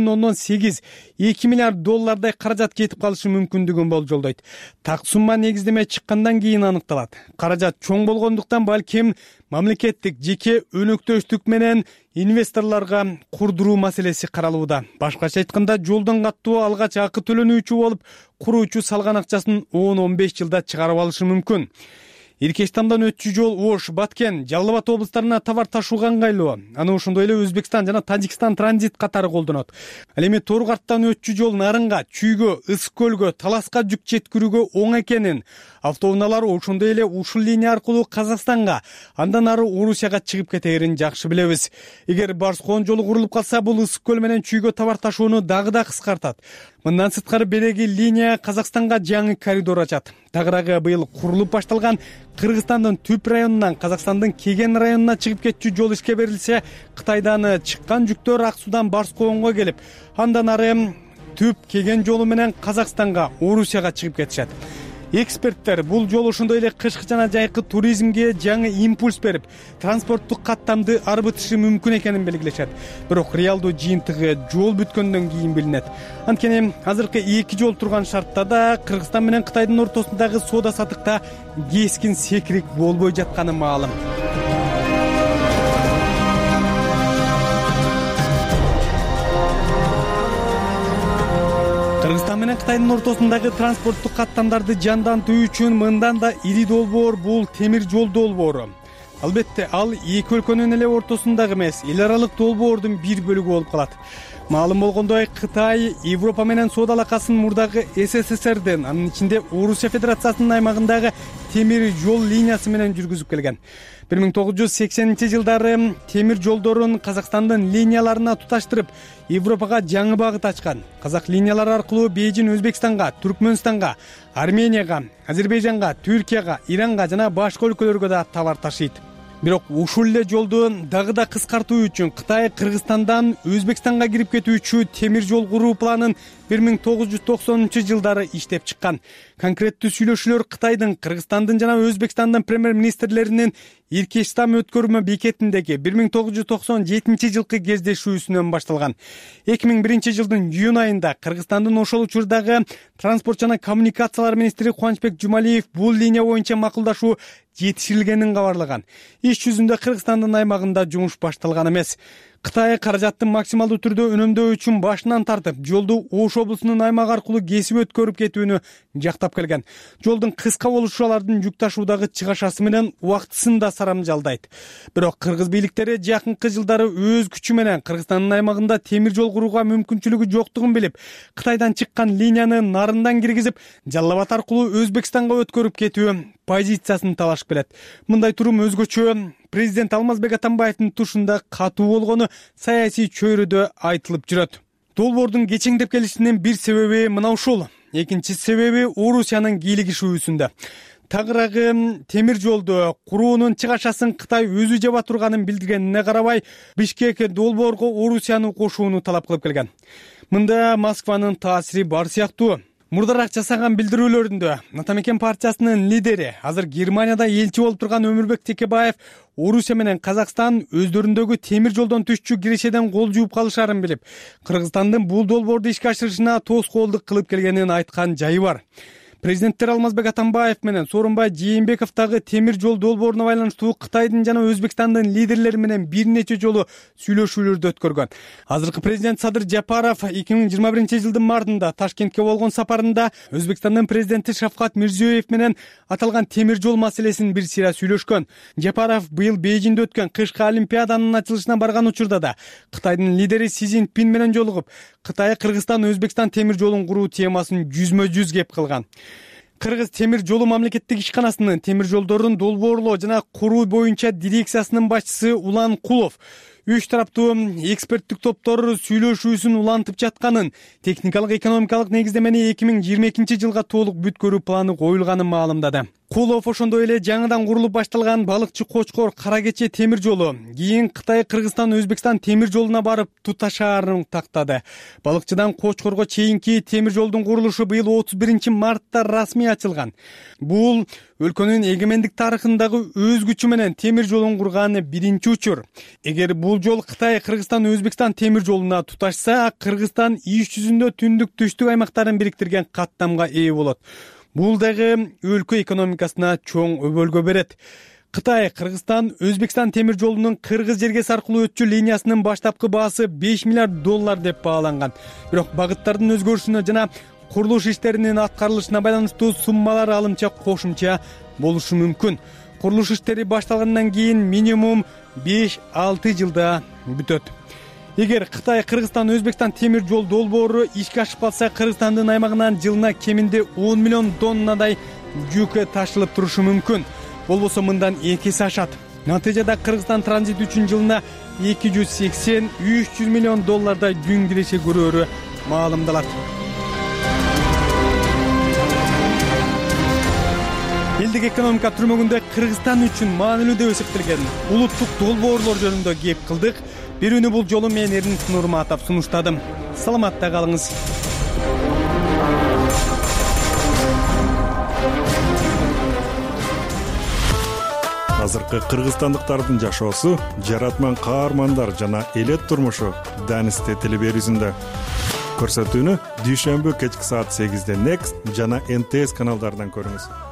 [SPEAKER 20] 1,8-2 миллиард доллардай каражат кетип калышы мүмкүндүгүн болжолдойт. Так сумма негиздеме чыккандан кийин аныкталат. Каражат чоң болгондуктан балким мамлекеттик жеке өнөктөштүк менен инвесторлорго курдуруу маселеси каралууда. Башкача айтканда, жолдон каттуу алгач акы төлөнүүчү болуп, куруучу салган акчасын 10-15 жылда чыгарып алышы мүмкүн. Иркештамдан өтчү жол Ош, Баткен, Жалал Абад облустарына товар ташууга ыңгайлуу. Аны ошондой эле Өзбекстан жана Тажикстан транзит катары колдонот. Ал эми Торгарттан өтчү жол Нарынга, Чүйгө, Ысык көлгө, Таласка жүк жеткирүүгө оң экенин, автоунаалар ошондой эле ушул линия аркылуу Казакстанга, андан ары Орусияга чыгып кетерин жакшы билебиз. Эгер Барс-Коон жолу курулуп калса, бул Ысык көл менен Чүйгө товар ташууну дагы да кыскартат. Мындан сырткары береги линия Казакстанга жаңы коридор ачат. Тагыраагы быйыл курулуп башталган Кыргызстандын Түп районунан Казакстандын Кеген районуна чыгып кетчү жол ишке берилсе, Кытайдан чыккан жүктөр Ак суудан Барс-Коонго келип, андан ары Түп Кеген жолу менен Казакстанга, Орусияга чыгып кетишет. Эксперттер бул жол ошондой эле кышкы жана жайкы туризмге жаңы импульс берип, транспорттук каттамды арбытышы мүмкүн экенин белгилешет. Бирок реалдуу жыйынтыгы жол бүткөндөн кийин билинет. Анткени азыркы эки жол турган шартта да Кыргызстан менен Кытайдын ортосундагы соода саттыкта кескин секирик болбой жатканы маалым. Кыргызстан менен Кытайдын ортосундагы транспорттук каттамдарды жандантуу үчүн мындан да ири долбоор бул темир жол долбоору. Албетте, ал эки өлкөнүн эле ортосундагы эмес, эл аралык долбоордун бир бөлүгү болуп калат. Маалым болгондой, Кытай Европа менен соода алакасын мурдагы СССРдин, анын ичинде Орусия Федерациясынын аймагындагы темир жол линиясы менен жүргүзүп келген. 1980-жылдары темир жолдорун Казакстандын линияларына туташтырып, Европага жаңы багыт ачкан. Казак линиялары аркылуу Бейжин Өзбекстанга, Түркмөнстанга, Арменияга, Азербайжанга, Түркияга, Иранга жана башка өлкөлөргө да товар ташыйт. Бирок ушул эле жолду дагы да кыскартуу үчүн Кытай Кыргызстандан Өзбекстанга кирип кетүүчү темир жол куруу планын 1990-жылдары иштеп чыккан. Конкреттүү сүйлөшүүлөр Кытайдын, Кыргызстандын жана Өзбекстандын премьер-министрлеринин Иркештам өткөрмө бекетиндеги 1997-жылкы кездешүүсүнөн башталган. 2001-жылдын июнь айында Кыргызстандын ошол учурдагы транспорт жана коммуникациялар министри Кубанычбек Жумалиев бул линия боюнча макулдашуу жетишилгенин кабарлаган. Иш жүзүндө Кыргызстандын аймагында жумуш башталган эмес. Кытай каражатты максималдуу түрдө үнөмдөө үчүн башынан тартып, жолду Ош облусунун аймагы аркылуу кесип өткөрүп кетүүнү жактап келген. Жолдун кыска болушу алардын жүк ташуудагы чыгашасы менен убактысын да сарамжалдайт. Бирок кыргыз бийликтери жакынкы жылдары өз күчү менен Кыргызстандын аймагында темир жол курууга мүмкүнчүлүгү жоктугун билип, Кытайдан чыккан линияны Нарындан киргизип, Жалал Абад аркылуу Өзбекстанга өткөрүп кетүү позициясын талашып келет. Мындай турум өзгөчө президент Алмазбек Атамбаевдин тушунда катуу болгону саясий чөйрөдө айтылып жүрөт. Долбоордун кечеңдеп келишинин бир себеби мына ушул. Экинчи себеби Орусиянын кийлигишүүсүндө. Тагыраагы темир жолду куруунун чыгашасын Кытай өзү жаба турганын билдиргенине карабай, Бишкек долбоорго Орусияны кошууну талап кылып келген. Мында Москванын таасири бар сыяктуу. Мурдараак жасаган билдирүүлөрүндө Атамекен партиясынын лидери, азыр Германияда элчи болуп турган Өмүрбек Текебаев Орусия менен Казакстан өздөрүндөгү темир жолдон түшчү кирешеден кол жууп калышарын билип, Кыргызстандын бул долбоорду ишке ашырышына тоскоолдук кылып келгенин айткан жайы бар. Президенттер Алмазбек Атамбаев менен Сооронбай Жээнбеков дагы темир жол долбооруна байланыштуу Кытайдын жана Өзбекстандын лидерлери менен бир нече жолу сүйлөшүүлөрдү өткөргөн. Азыркы президент Садыр Жапаров 2021-жылдын мартында Ташкентке болгон сапарында Өзбекстандын президенти Шавкат Мирзиёев менен аталган темир жол маселесин бир сыйра сүйлөшкөн. Жапаров быйыл Бейжиңде өткөн кышкы олимпиаданын ачылышына барган учурда да Кытайдын лидери Си Цзиньпин менен жолугуп, Кытай, Кыргызстан, Өзбекстан темир жолун куруу темасын жүзмө-жүз кеп кылган. Кыргыз темир жолу мамлекеттик ишканасынын темир жолдорун долбоорлоо жана куруу боюнча дирекциясынын башчысы Улан Кулов үч тараптуу эксперттик топтор сүйлөшүүсүн улантып жатканын, техникалык экономикалык негиздемени 2022-жылга толук бүткөрүү планы коюлганын маалымдады. Кулов ошондой эле жаңыдан курулуп башталган балыкчы Кочкор Кара Кече темир жолу кийин Кытай, Кыргызстан, Өзбекстан темир жолуна барып туташаарын тактады. Балыкчыдан Кочкорго чейинки темир жолдун курулушу быйыл 31-мартта расмий ачылган. Бул өлкөнүн эгемендик тарыхындагы өз күчү менен темир жолун курган биринчи учур. Эгер бул жол Кытай, Кыргызстан, Өзбекстан темир жолуна туташса, Кыргызстан иш жүзүндө түндүк түштүк аймактарын бириктирген каттамга ээ болот. Бул дагы өлкө экономикасына чоң өбөлгө берет. Кытай, Кыргызстан, Өзбекстан темир жолунун Кыргыз жергеси аркылуу өтчү линиясынын баштапкы баасы $5 миллиард деп бааланган. Бирок багыттардын өзгөрүшүнө жана курулуш иштеринин аткарылышына байланыштуу суммалар алымча кошумча болушу мүмкүн. Курулуш иштери башталгандан кийин минимум 5-6 жылда бүтөт. Эгер Кытай, Кыргызстан, Өзбекстан темир жол долбоору ишке ашып калса, Кыргызстандын аймагынан жылына кеминде 10 миллион тоннадай жүк ташылып турушу мүмкүн. Болбосо мындан 2 эсе ашат. Натыйжада Кыргызстан транзит үчүн жылына 280-300 миллион доллардай жүн киреше көрөөрү маалымдалат. Элдик экономика түрмөгүндө Кыргызстан үчүн маанилүү деп эсептелген улуттук долбоорлор жөнүндө кеп кылдык. Бирүүнү бул жолу мен Эрдин Нурматов сунуштадым. Саламатта калыңыз.
[SPEAKER 21] Азыркы кыргызстандыктардын жашоосу, жаратман каармандар жана элет турмушу Данисте телеберүүсүндө. Көрсөтүүнү дүйшөмбү кечки саат 8-де Next жана НТС каналдарынан көрүңүз.